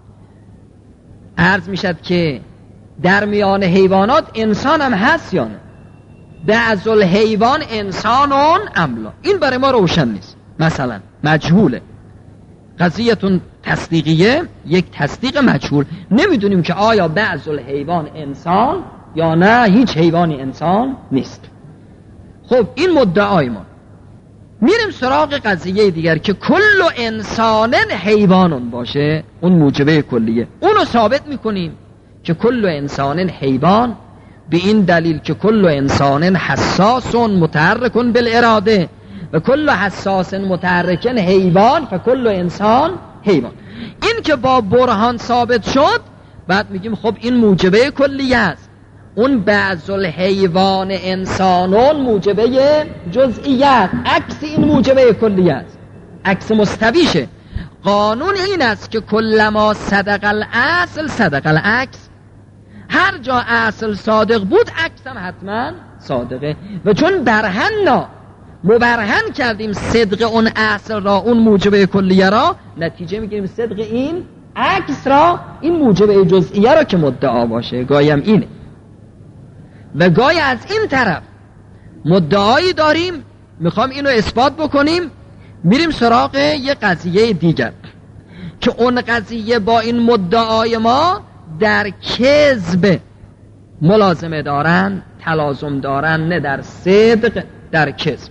عرض میشد که در میان حیوانات انسان هم هست یا نه، بعض الحیوان انسانون املا، این برای ما روشن نیست، مثلا مجهوله، قضیتون تصدیقیه، یک تصدیق مجهول، نمیدونیم که آیا بعض الحیوان انسان یا نه هیچ حیوانی انسان نیست. خب این مدعای ما. میریم سراغ قضیه دیگر که کل انسان حیوانون باشه، اون موجبه کلیه، اونو ثابت میکنیم که کل انسان حیوان، به این دلیل که کل انسان حساس متحرک بالاراده و کل حساس متحرک حیوان فکل انسان حیوان. این که با برهان ثابت شد، بعد میگیم خب این موجبه کلیه است، اون بعض الحیوان انسانون موجبه جزئیات، عکس این موجبه کلیه است، عکس مستویشه. قانون این است که کلما صدق الاصل صدق العکس، هر جا اصل صادق بود عکس هم حتما صادقه. و چون برهننا مبرهن کردیم صدق اون اصل را، اون موجبه کلیه را، نتیجه میگیریم صدق این عکس را، این موجبه جزئیه را که مدعا باشه. گاهی هم اینه و گاهی از این طرف مدعایی داریم میخوام اینو اثبات بکنیم، میریم سراغ یه قضیه دیگر که اون قضیه با این مدعای ما در کذب ملازمه دارن، تلازم دارن، نه در صدق، در کذب.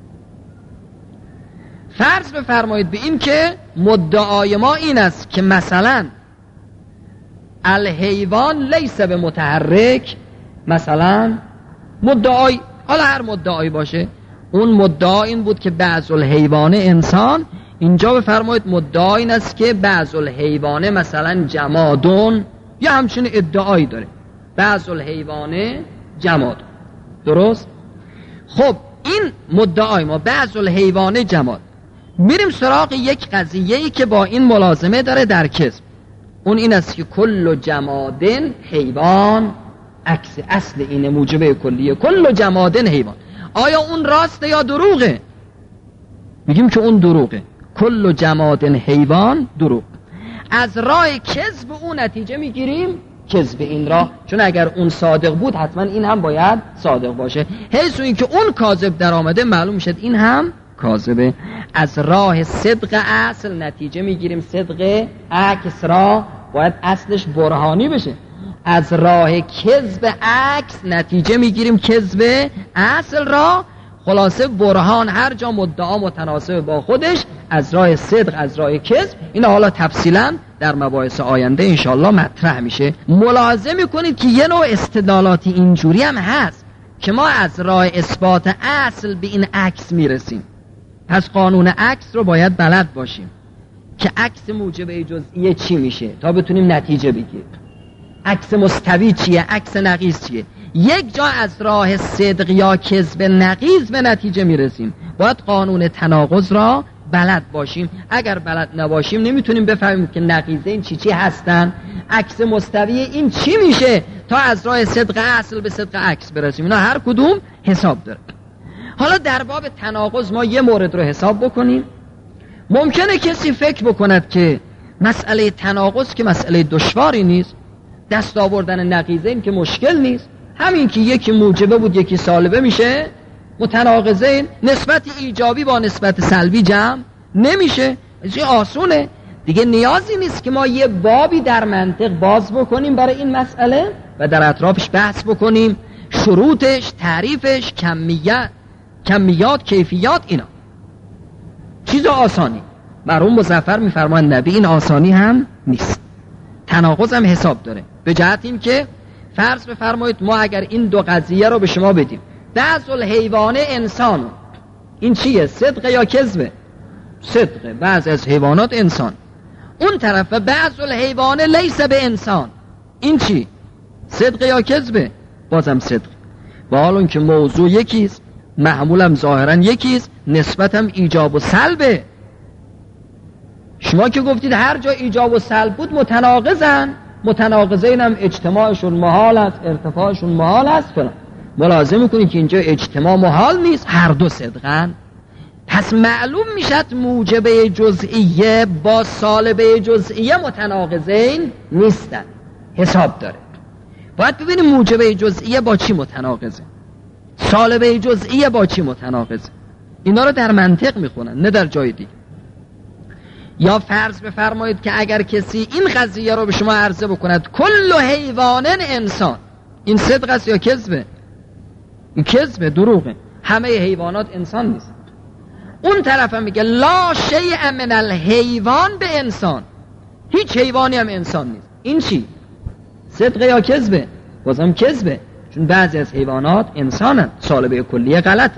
فرض بفرمایید به این که مدعای ما این است که مثلا الحیوان لیس به متحرک، مثلا مدعای، حالا هر مدعایی باشه، اون مدعا این بود که بعض الحیوان انسان، اینجا بفرمایید مدعا این است که بعض الحیوان مثلا جمادون، یا همچنین ادعایی داره بعض الحیوان جماد، درست؟ خب این مدعای ما بعض الحیوان جماد. میریم سراغ یک قضیه‌ای که با این ملازمه داره در کذب، اون این است که کل جمادن حیوان، عکس اصل اینه موجبه کلیه، کل جمادن حیوان. آیا اون راسته یا دروغه؟ میگیم که اون دروغه، کل جمادن حیوان دروغ. از راه کذب اون نتیجه میگیریم کذب این راه، چون اگر اون صادق بود حتما این هم باید صادق باشه، حیث این که اون کاذب در آمده معلوم شد این هم کاذبه. از راه صدق اصل نتیجه میگیریم صدق عکس را باید اصلش برهانی بشه، از راه کذب عکس نتیجه میگیریم کذب اصل را. خلاصه برهان هر جا مدعا متناسب با خودش، از راه صدق، از راه کذب. این حالا تفصیلا در مباحث آینده انشالله مطرح میشه. ملاحظه میکنید که یه نوع استدلالاتی اینجوری هم هست که ما از راه اثبات اصل به این عکس میرسیم. پس قانون عکس رو باید بلد باشیم که عکس موجبه جزئیه چی میشه تا بتونیم نتیجه بگیریم. عکس مستوی چیه، عکس نقیض چیه. یک جا از راه صدق یا کذب نقیض به نتیجه میرسیم، باید قانون تناقض را بلد باشیم. اگر بلد نباشیم نمیتونیم بفهمیم که نقیضه این چی هستن، عکس مستوی این چی میشه، تا از راه صدق اصل به صدق عکس برسیم. اینا هر کدوم حساب داره. حالا در باب تناقض ما یه مورد رو حساب بکنیم. ممکنه کسی فکر بکند که مسئله تناقض که مسئله دشواری نیست، دست آوردن نقیضین که مشکل نیست، همین که یکی موجبه بود یکی سالبه میشه متناقضین، نسبت ایجابی با نسبت سلبی جمع نمیشه، این آسونه دیگه. نیازی نیست که ما یه بابی در منطق باز بکنیم برای این مسئله و در اطرافش بحث بکنیم، شروطش، تعریفش، کمیات، کیفیات، اینا چیز آسانی. مرحوم مظفر میفرمایند نبی این آسانی هم نیست، تناقض هم حساب داره. به جهت این که فرض بفرمایید ما اگر این دو قضیه رو به شما بدیم، بعض الحیوان انسان، این چیه؟ صدق یا کذبه؟ صدقه. بعض از حیوانات انسان. اون طرف بعض الحیوان لیس به انسان، این چی؟ صدق یا کذبه؟ بازم صدق. با حال اون که موضوع یکیست، محمولم ظاهرا یکیست، نسبتم ایجاب و سلبه. شما که گفتید هر جا ایجاب و سلب بود متناقضن، متناقضین هم اجتماعشون محال است، ارتفاعشون محال است فلان. ملاحظه میکنید که اینجا اجتماع محال نیست، هر دو صدقن. پس معلوم میشد موجبه جزئیه با سالبه جزئیه متناقضین نیستن. حساب داره. باید ببینیم موجبه جزئیه با چی متناقضه، سالبه جزئیه با چی متناقضه. اینا رو در منطق میخونن نه در جای دیگه. یا فرض بفرمایید که اگر کسی این قضیه رو به شما عرضه بکند کل حیوان انسان، این صدق است یا کذبه؟ این کذبه، دروغه. همه حیوانات انسان نیست. اون طرف هم میگه لا شیء من الحیوان به انسان، هیچ حیوانی هم انسان نیست. این چی؟ صدق یا کذبه؟ بازم کذبه، چون بعضی از حیوانات انسانن، سالبه کلیه غلطه.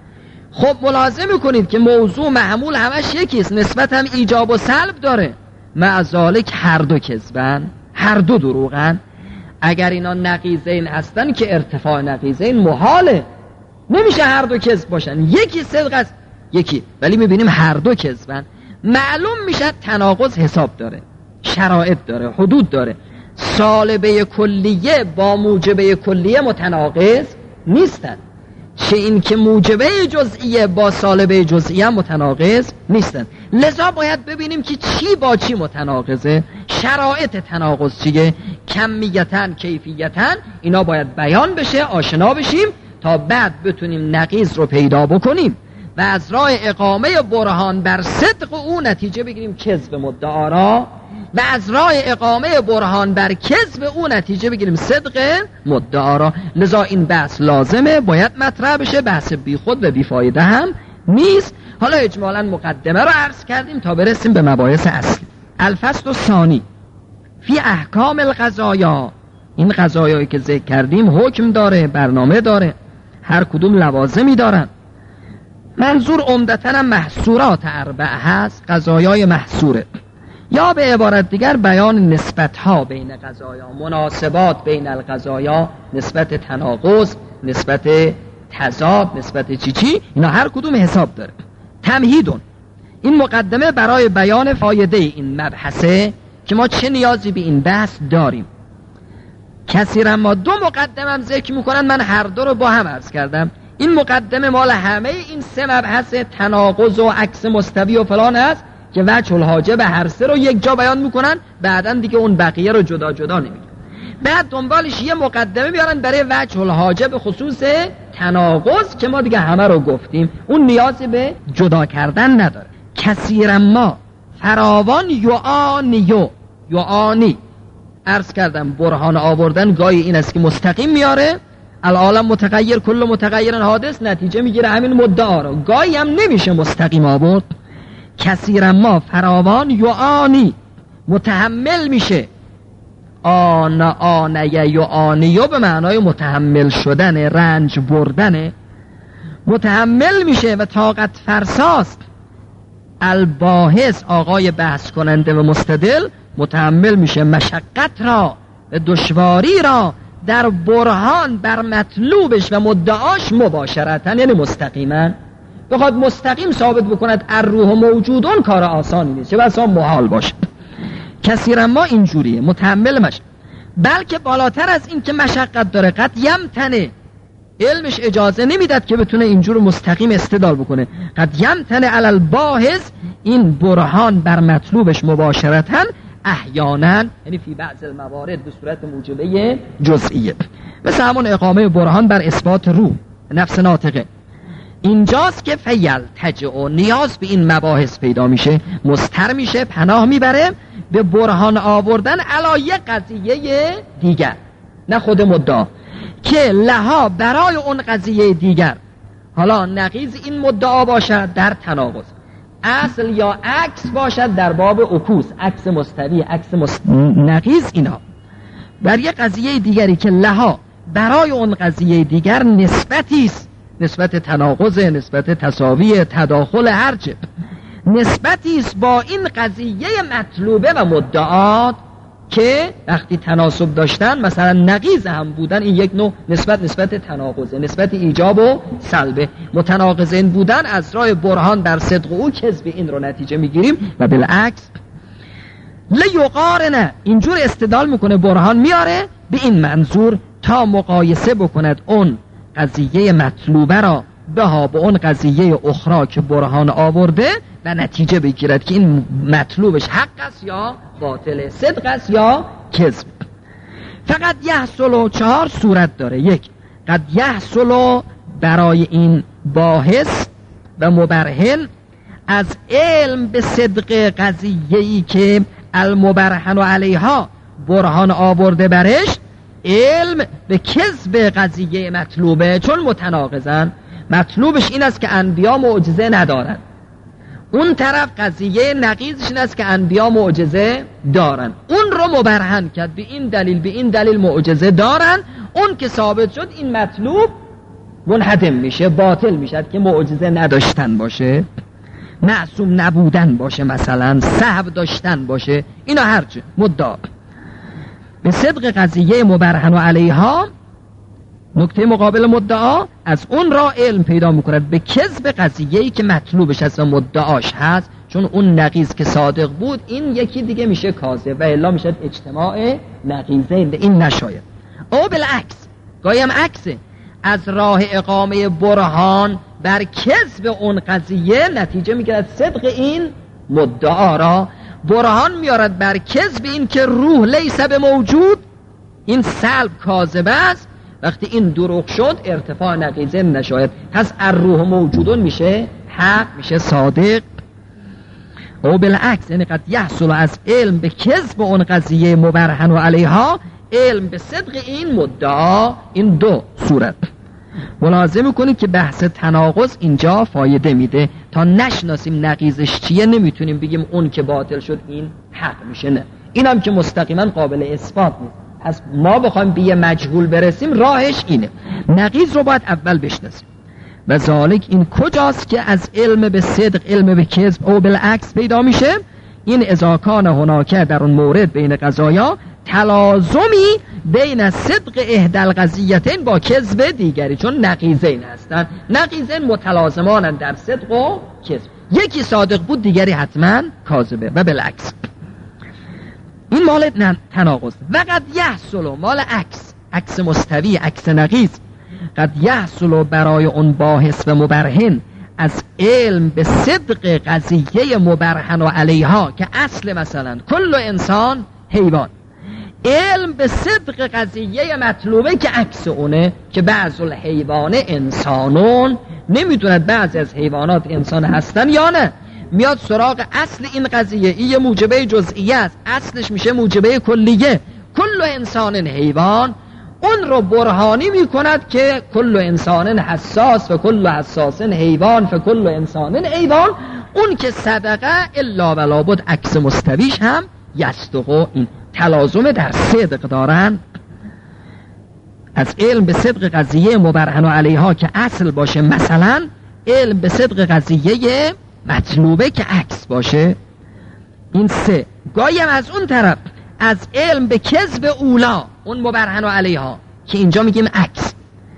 خب ملاحظه میکنید که موضوع محمول همش یکیست، نسبت هم ایجاب و سلب داره. مع ذالک هر دو کذبن، هر دو دروغن. اگر اینا نقیضین هستن که ارتفاع نقیضین محاله، نمیشه هر دو کذب باشن، یکی صدق است یکی، ولی میبینیم هر دو کذبن. معلوم میشه تناقض حساب داره، شرایط داره، حدود داره. سالبه کلیه با موجبه کلیه متناقض نیستن، چه این که موجبه جزئیه با سالبه جزئیه متناقض نیستن. لذا باید ببینیم که چی با چی متناقضه، شرایط تناقض چیه، کمیتن، کیفیتن، اینا باید بیان بشه، آشنا بشیم تا بعد بتونیم نقیض رو پیدا بکنیم و از راه اقامه برهان بر صدق او نتیجه بگیریم کذب مدعا را، و از راه اقامه برهان بر کذب او نتیجه بگیریم صدق مدعا را. لذا این بحث لازمه، باید مطرح بشه، بحث بی خود و بی فایده هم نیست. حالا اجمالاً مقدمه رو عرض کردیم تا برسیم به مباحث اصلی. الفصل الثانی فی احکام القضایا. این قضایایی که ذکر کردیم حکم داره، برنامه داره، هر کدوم لوازمی دارن. منظور عمدتاً هم محصورات اربع هست، قضایای محصوره، یا به عبارت دیگر بیان نسبت‌ها بین قضایا، مناسبات بین القضایا، نسبت تناقض، نسبت تضاد، نسبت چی، اینا هر کدوم حساب داره. تمهیدون، این مقدمه برای بیان فایده این مبحثه که ما چه نیازی به این بحث داریم. کثیرا ما دو مقدمه ذکر میکنن، من هر دو رو با هم عرض کردم. این مقدمه مال همه این سه مبحث تناقض و عکس مستوی و فلان است که وجه الحاجه به هر سه رو یک جا بیان میکنن، بعداً دیگه اون بقیه رو جدا جدا نمیگن. بعد دنبالش یه مقدمه بیارن برای وجه الحاجه به خصوص تناقض که ما دیگه همه رو گفتیم، اون نیازی به جدا کردن نداره. کثیرا ما فراوان یعانی عرض کردم، برهان آوردن گاهی این است که مستقیم میاره، العالم متغیر کل متغیر حادث، نتیجه میگیره همین مدعا رو، گاهی هم نمیشه مستقیم آورد. کثیرا ما فراوان یعانی متحمل میشه، یعانیو به معنای متحمل شدن، رنج بردن، متحمل میشه و طاقت فرساست. الباحث آقای بحث کننده و مستدل متحمل میشه مشقت را دشواری را در برهان بر مطلوبش و مدعاش مباشرتا، یعنی مستقیما بخواد مستقیم ثابت بکند الروح موجودون، کار آسانی نیست، چه بسا محال باشه. کثیرا ما اینجوریه متحمل مش، بلکه بالاتر از این که مشقت داره، قد یمتنه، علمش اجازه نمیداد که بتونه اینجور مستقیم استدلال بکنه، قد یمتنه علی الباحث، این برهان بر مطلوبش مباشرتا، احیانا، یعنی فی بعض الموارد به صورت موجبه جزئیه، مثل همون اقامه برهان بر اثبات روح نفس ناطقه. اینجاست که فیلتجع، نیاز به این مباحث پیدا میشه، مستر میشه، پناه میبره به برهان آوردن علی یک قضیه دیگر، نه خود مدعا، که لها برای اون قضیه دیگر حالا نقیض این مدعا باشد در تناقض، اصل یا عکس باشد در باب عکوس، عکس مستوی، عکس نقیض، اینا بر یک قضیه دیگری که لها برای اون قضیه دیگر نسبتی است، نسبت تناقض، نسبت تساوی، تداخل، هرچه نسبتی است با این قضیه مطلوبه و مدعات که وقتی تناسب داشتن، مثلا نقیض هم بودن، این یک نوع نسبت تناقضه، نسبت ایجاب و سلبه، متناقضین بودن از راه برهان در صدق او کذب این رو نتیجه میگیریم، و بالعکس لیقارنه، اینجور استدلال میکنه، برهان میاره به این منظور تا مقایسه بکند اون قضیه مطلوبه را بها به اون قضیه اخرى که برهان آورده و نتیجه بگیرد که این مطلوبش حق است یا باطل، صدق است یا کذب. فقط یحصل 4 صورت داره. 1 قد یحصل برای این باحث و مبرهن از علم به صدق قضیه‌ای که المبرهن علیها برهان آورده برش، علم به کذب قضیه مطلوبه، چون متناقضن. مطلوبش این است که انبیا معجزه ندارن، اون طرف قضیه نقیضش این است که انبیا معجزه دارن، اون رو مبرهن کرد به این دلیل معجزه دارن، اون که ثابت شد این مطلوب منهدم میشه، باطل میشد که معجزه نداشتن باشه، معصوم نبودن باشه، مثلا سهو داشتن باشه، اینا هرچه مدعا به صدق قضیه مبرهن علیها، نکته مقابل مدعا، از اون را علم پیدا میکند به کذب قضیه‌ای که مطلوبش هست و مدعاش هست، چون اون نقیض که صادق بود، این یکی دیگه میشه کاذب و الا میشه اجتماع نقیضین، این نشاید. او بالعکس، گاهی هم عکسه، از راه اقامه برهان بر کذب اون قضیه نتیجه میگیرد صدق این مدعا را، برهان میارد بر کذب این که روح لیس به موجود، این سلب کاذب است، وقتی این دروغ شد ارتفاع نقیضه نشاید، پس الروح موجودون میشه حق، میشه صادق. او بالعکس، یعنی قد یحصل از علم به کذب اون قضیه مبرهن علیها، علم به صدق این مدعا، این 2 صورت. ملاحظه میکنید که بحث تناقض اینجا فایده میده، تا نشناسیم نقیضش چیه نمیتونیم بگیم اون که باطل شد این حق میشه، نه، این هم که مستقیما قابل اثبات نیست. پس ما بخوایم به یه مجهول برسیم راهش اینه، نقیض رو باید اول بشناسیم. و ذالک، این کجاست که از علم به صدق علم به کذب او بالعکس پیدا میشه؟ این اذا کان هناکه در اون مورد بین قضایا تلازمی بین صدق احدى القضیتین با کذب دیگری، چون نقیضین هستن، نقیضین متلازمانن در صدق و کذب، یکی صادق بود دیگری حتما کاذبه و بالعکس. این مال تناقض. و قد یحصل مال عکس مستوی، عکس نقیض، قد یحصل برای اون باحث و مبرهن از علم به صدق قضیه مبرهن و علیها که اصل مثلا کل انسان حیوان، علم به صدق قضیه مطلوبه که عکس اونه، که بعض الحیوان انسانون، نمیدوند بعض از حیوانات انسان هستن یا نه، میاد سراغ اصل این قضیه، این موجبه جزئیه است، اصلش میشه موجبه کلیه، کل انسان حیوان، اون رو برهانی میکند که کل انسان حساس و کل حساس حیوان فکل انسان حیوان، اون که صدقه الا ولا بد عکس مستویش هم یصدق، این تلازم در صدق دارن. از علم به صدق قضیه مبرهن علیها که اصل باشه، مثلا علم به صدق قضیه مطلوبه که عکس باشه، این 3. گاهی هم از اون طرف از علم به کذب اولا، اون مبرهن علیها که اینجا میگیم عکس.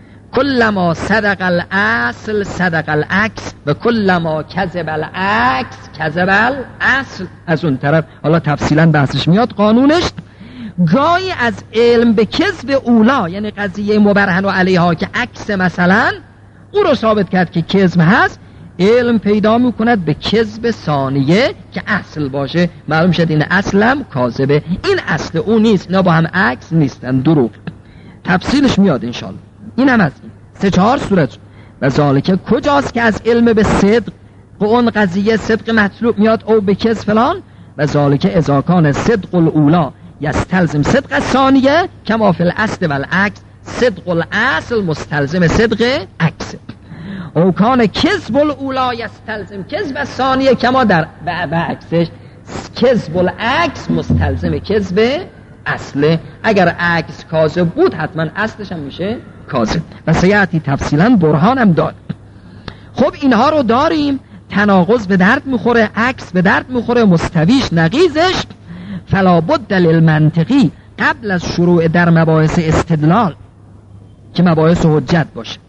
کلما صدق الاصل صدق العکس و کلما کذب العکس کذب الاصل. از اون طرف حالا تفصیلا بحثش میاد قانونش. گاهی از علم به کذب اولا یعنی قضیه مبرهن علیها که عکس مثلا او رو ثابت کرد که کذب هست، علم پیدا میکند به کذب ثانیه که اصل باشه. معلوم شد این اصلم کاذبه، این اصل او نیست، اینا با هم عکس نیستن، دروغ. تفصیلش میاد انشالله. این هم از این 3-4 صورت. و ذالکه کجاست که از علم به صدق و اون قضیه صدق مطلوب میاد او به کذب فلان. و ذالکه اذا کان صدق الاولا یستلزم صدق الثانیه کما فی الاصل و العکس. صدق الاصل مستلزم صدق عکس. او کان کذب الاولا یستلزم کذب الثانیه کما در عکسش. کذب العکس مستلزم کذب اصله. اگر عکس کاذب بود حتما اصلش هم میشه کاذب. و سیاتی تفصیلا برهان هم داد. خب اینها رو داریم. تناقض به درد میخوره، عکس به درد میخوره، مستویش نقیزش. فلا بد للمنطقی قبل از شروع در مباحث استدلال که مباحث حجت باشه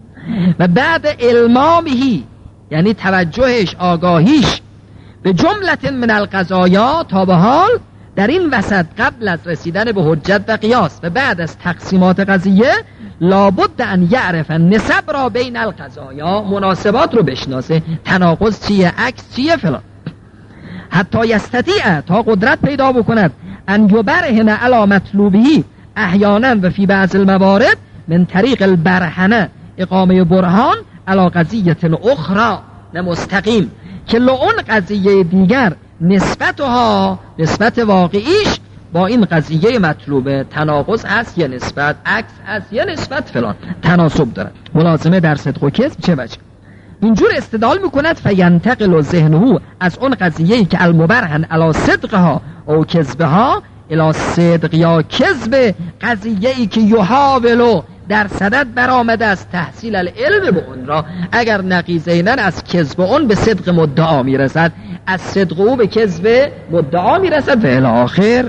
و بعد علمامهی یعنی توجهش آگاهیش به جملت من القضایا تا به حال در این وسط قبل از رسیدن به حجت و قیاس و بعد از تقسیمات قضیه لابد ان یعرف نسب را بین القضایا، مناسبات رو بشناسه. تناقض چیه، عکس چیه فلان. حتی یستطیع تا قدرت پیدا بکند ان یبرهن علی مطلوبهی احیانا و فی بعض الموارد من طریق البرهنه اقامه برهان علی قضیه اخرى نه مستقیم که لعن قضیه دیگر نسبتها نسبت واقعیش با این قضیه مطلوبه تناقض هست یا نسبت عکس هست یا نسبت فلان تناسب داره. ملازمه در صدق و کذب چه وجه؟ اینجور استدلال میکند فینتقل ذهنه از اون قضیه‌ای که المبرهن علی صدقها او کذبها الی صدق یا کذب قضیه‌ای که یحاولو در صدد برآمده از تحصیل العلم به اون را. اگر نقیضینن از کذب اون به صدق مدعا میرسد، از صدق او به کذب مدعا میرسد و الی آخر.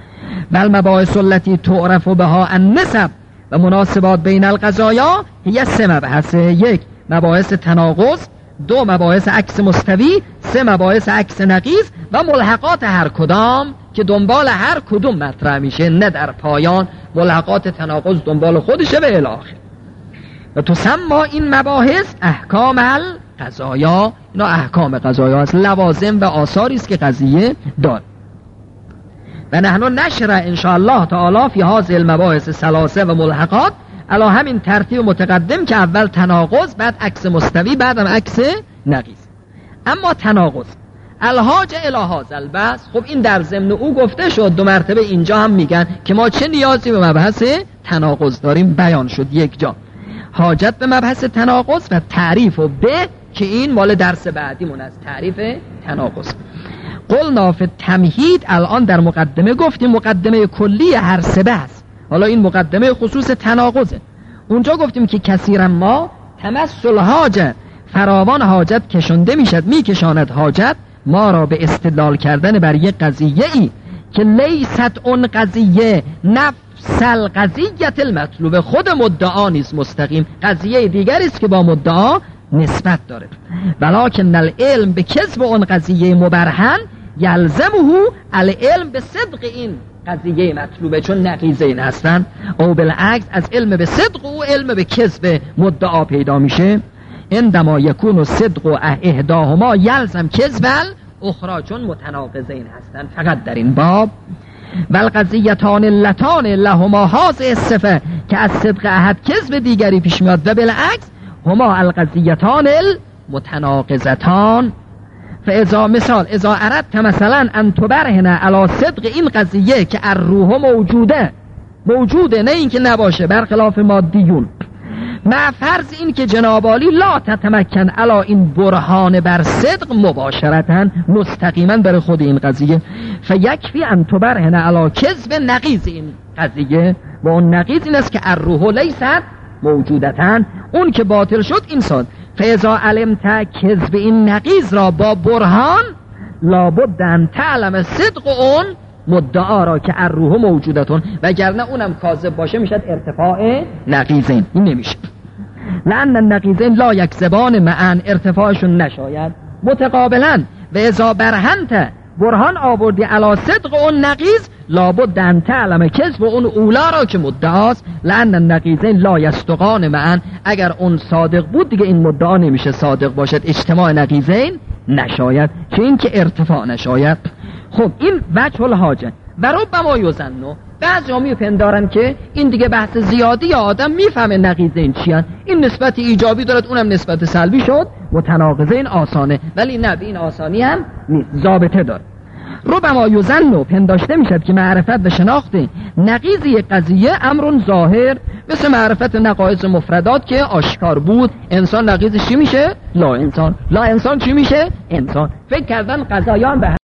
بل مباحث التي تعرف بها النسب و مناسبات بین القضایا هی 3 مبحث: 1 مباحث تناقض، 2 مباحث عکس مستوی، 3 مباحث عکس نقیض و ملحقات هر کدام که دنبال هر کدوم مطرح میشه، نه در پایان ملحقات تناقض دنبال خودشه و الی آخر. و تسمى این مباحث احکام القضایا. اینا احکام قضایا است، لوازم و آثاری است که قضیه داره. و نحن نشرع ان شاء الله تعالی فی هذه المباحث ثلاثه و ملحقات علی همین ترتیب متقدم که اول تناقض، بعد عکس مستوی، بعدم عکس نقیض. اما تناقض الحاج الی هذا البحث، خب این در ضمن او گفته شد، 2 مرتبه اینجا هم میگن که ما چه نیازی به مبحث تناقض داریم، بیان شد یک جا. حاجت به مبحث تناقض و تعریف و به که این مال درس بعدیمون از تعریف تناقض. قلنا فی التمهید، الان در مقدمه گفتیم مقدمه کلی هر 3 بحث، حالا این مقدمه خصوص تناقضه. اونجا گفتیم که کثیرا ما تمثل حاجت، فراوان حاجت کشنده میشد، میکشاند حاجت ما را به استدلال کردن بر یک قضیه ای که لیست اون قضیه نفس القضیت المطلوبه، خود مدعا نیست مستقیم، قضیه دیگری است که با مدعا نسبت داره. ولکن العلم به کذب اون قضیه مبرهن یلزمه العلم به صدق این قضیه مطلوبه، چون نقیضین هستن. او بالعکس از علم به صدق و علم به کذب مدعا پیدا میشه. عندما یکون صدق و احداهما یلزم کذب الاخرى، چون متناقضین هستن فقط در این باب. والقضیتان اللتان لهما هذه الصفه، که از صدق احد کذب دیگری پیش میاد، و بالعکس هما القضیتان المتناقضتان. فاذا مثال اذا اردت مثلا ان تبرهن علی صدق این قضیه که الروح موجوده، نه این که نباشه، برخلاف مادیون، مع فرض این که جنابالی لا تتمکن علی این برهان بر صدق مباشرتا مستقیما بر خود این قضیه، فیکفی ان تبرهن علی کذب نقیض این قضیه، و اون نقیض این است که الروح لیست موجودتن، اون که باطل شد این ساد. فاذا علمت کذب این نقیض را با برهان لابد ان تعلم صدق اون مدعا را که الروح موجودتون، وگرنه اونم کاذب باشه میشد ارتفاع نقیضین. این نمیشه، لأن النقیضین لا یکذبان معا، ارتفاعشون نشاید متقابلا. و اذا برهنت برهان آوردی علی صدق اون نقیض، لابد ان تعلم کذب اون اولا را که مدعاست. لأن النقیضین لا یصدقان معا، اگر اون صادق بود دیگه این مدعا نمیشه صادق باشد، اجتماع نقیضین نشاید، چه این که ارتفاع نشاید. خب این وجه الحاجه. و ربما یظنوا، بعضی میپندارن که این دیگه بحث زیادی، یا آدم میفهمه نقیضین چیان، این نسبت ایجابی دارد اونم نسبت سلبی شد، متناقضین آسانه. ولی نه، این آسانی هم نیست، ضابطه داره. ربما یظن، پنداشته میشد که معرفت و شناخت نقیضی قضیه امر ظاهر، مثل معرفت نقایض مفردات که آشکار بود. انسان نقیضش چی میشه؟ لا انسان. لا انسان چی میشه؟ انسان. فکر کردن قضایان به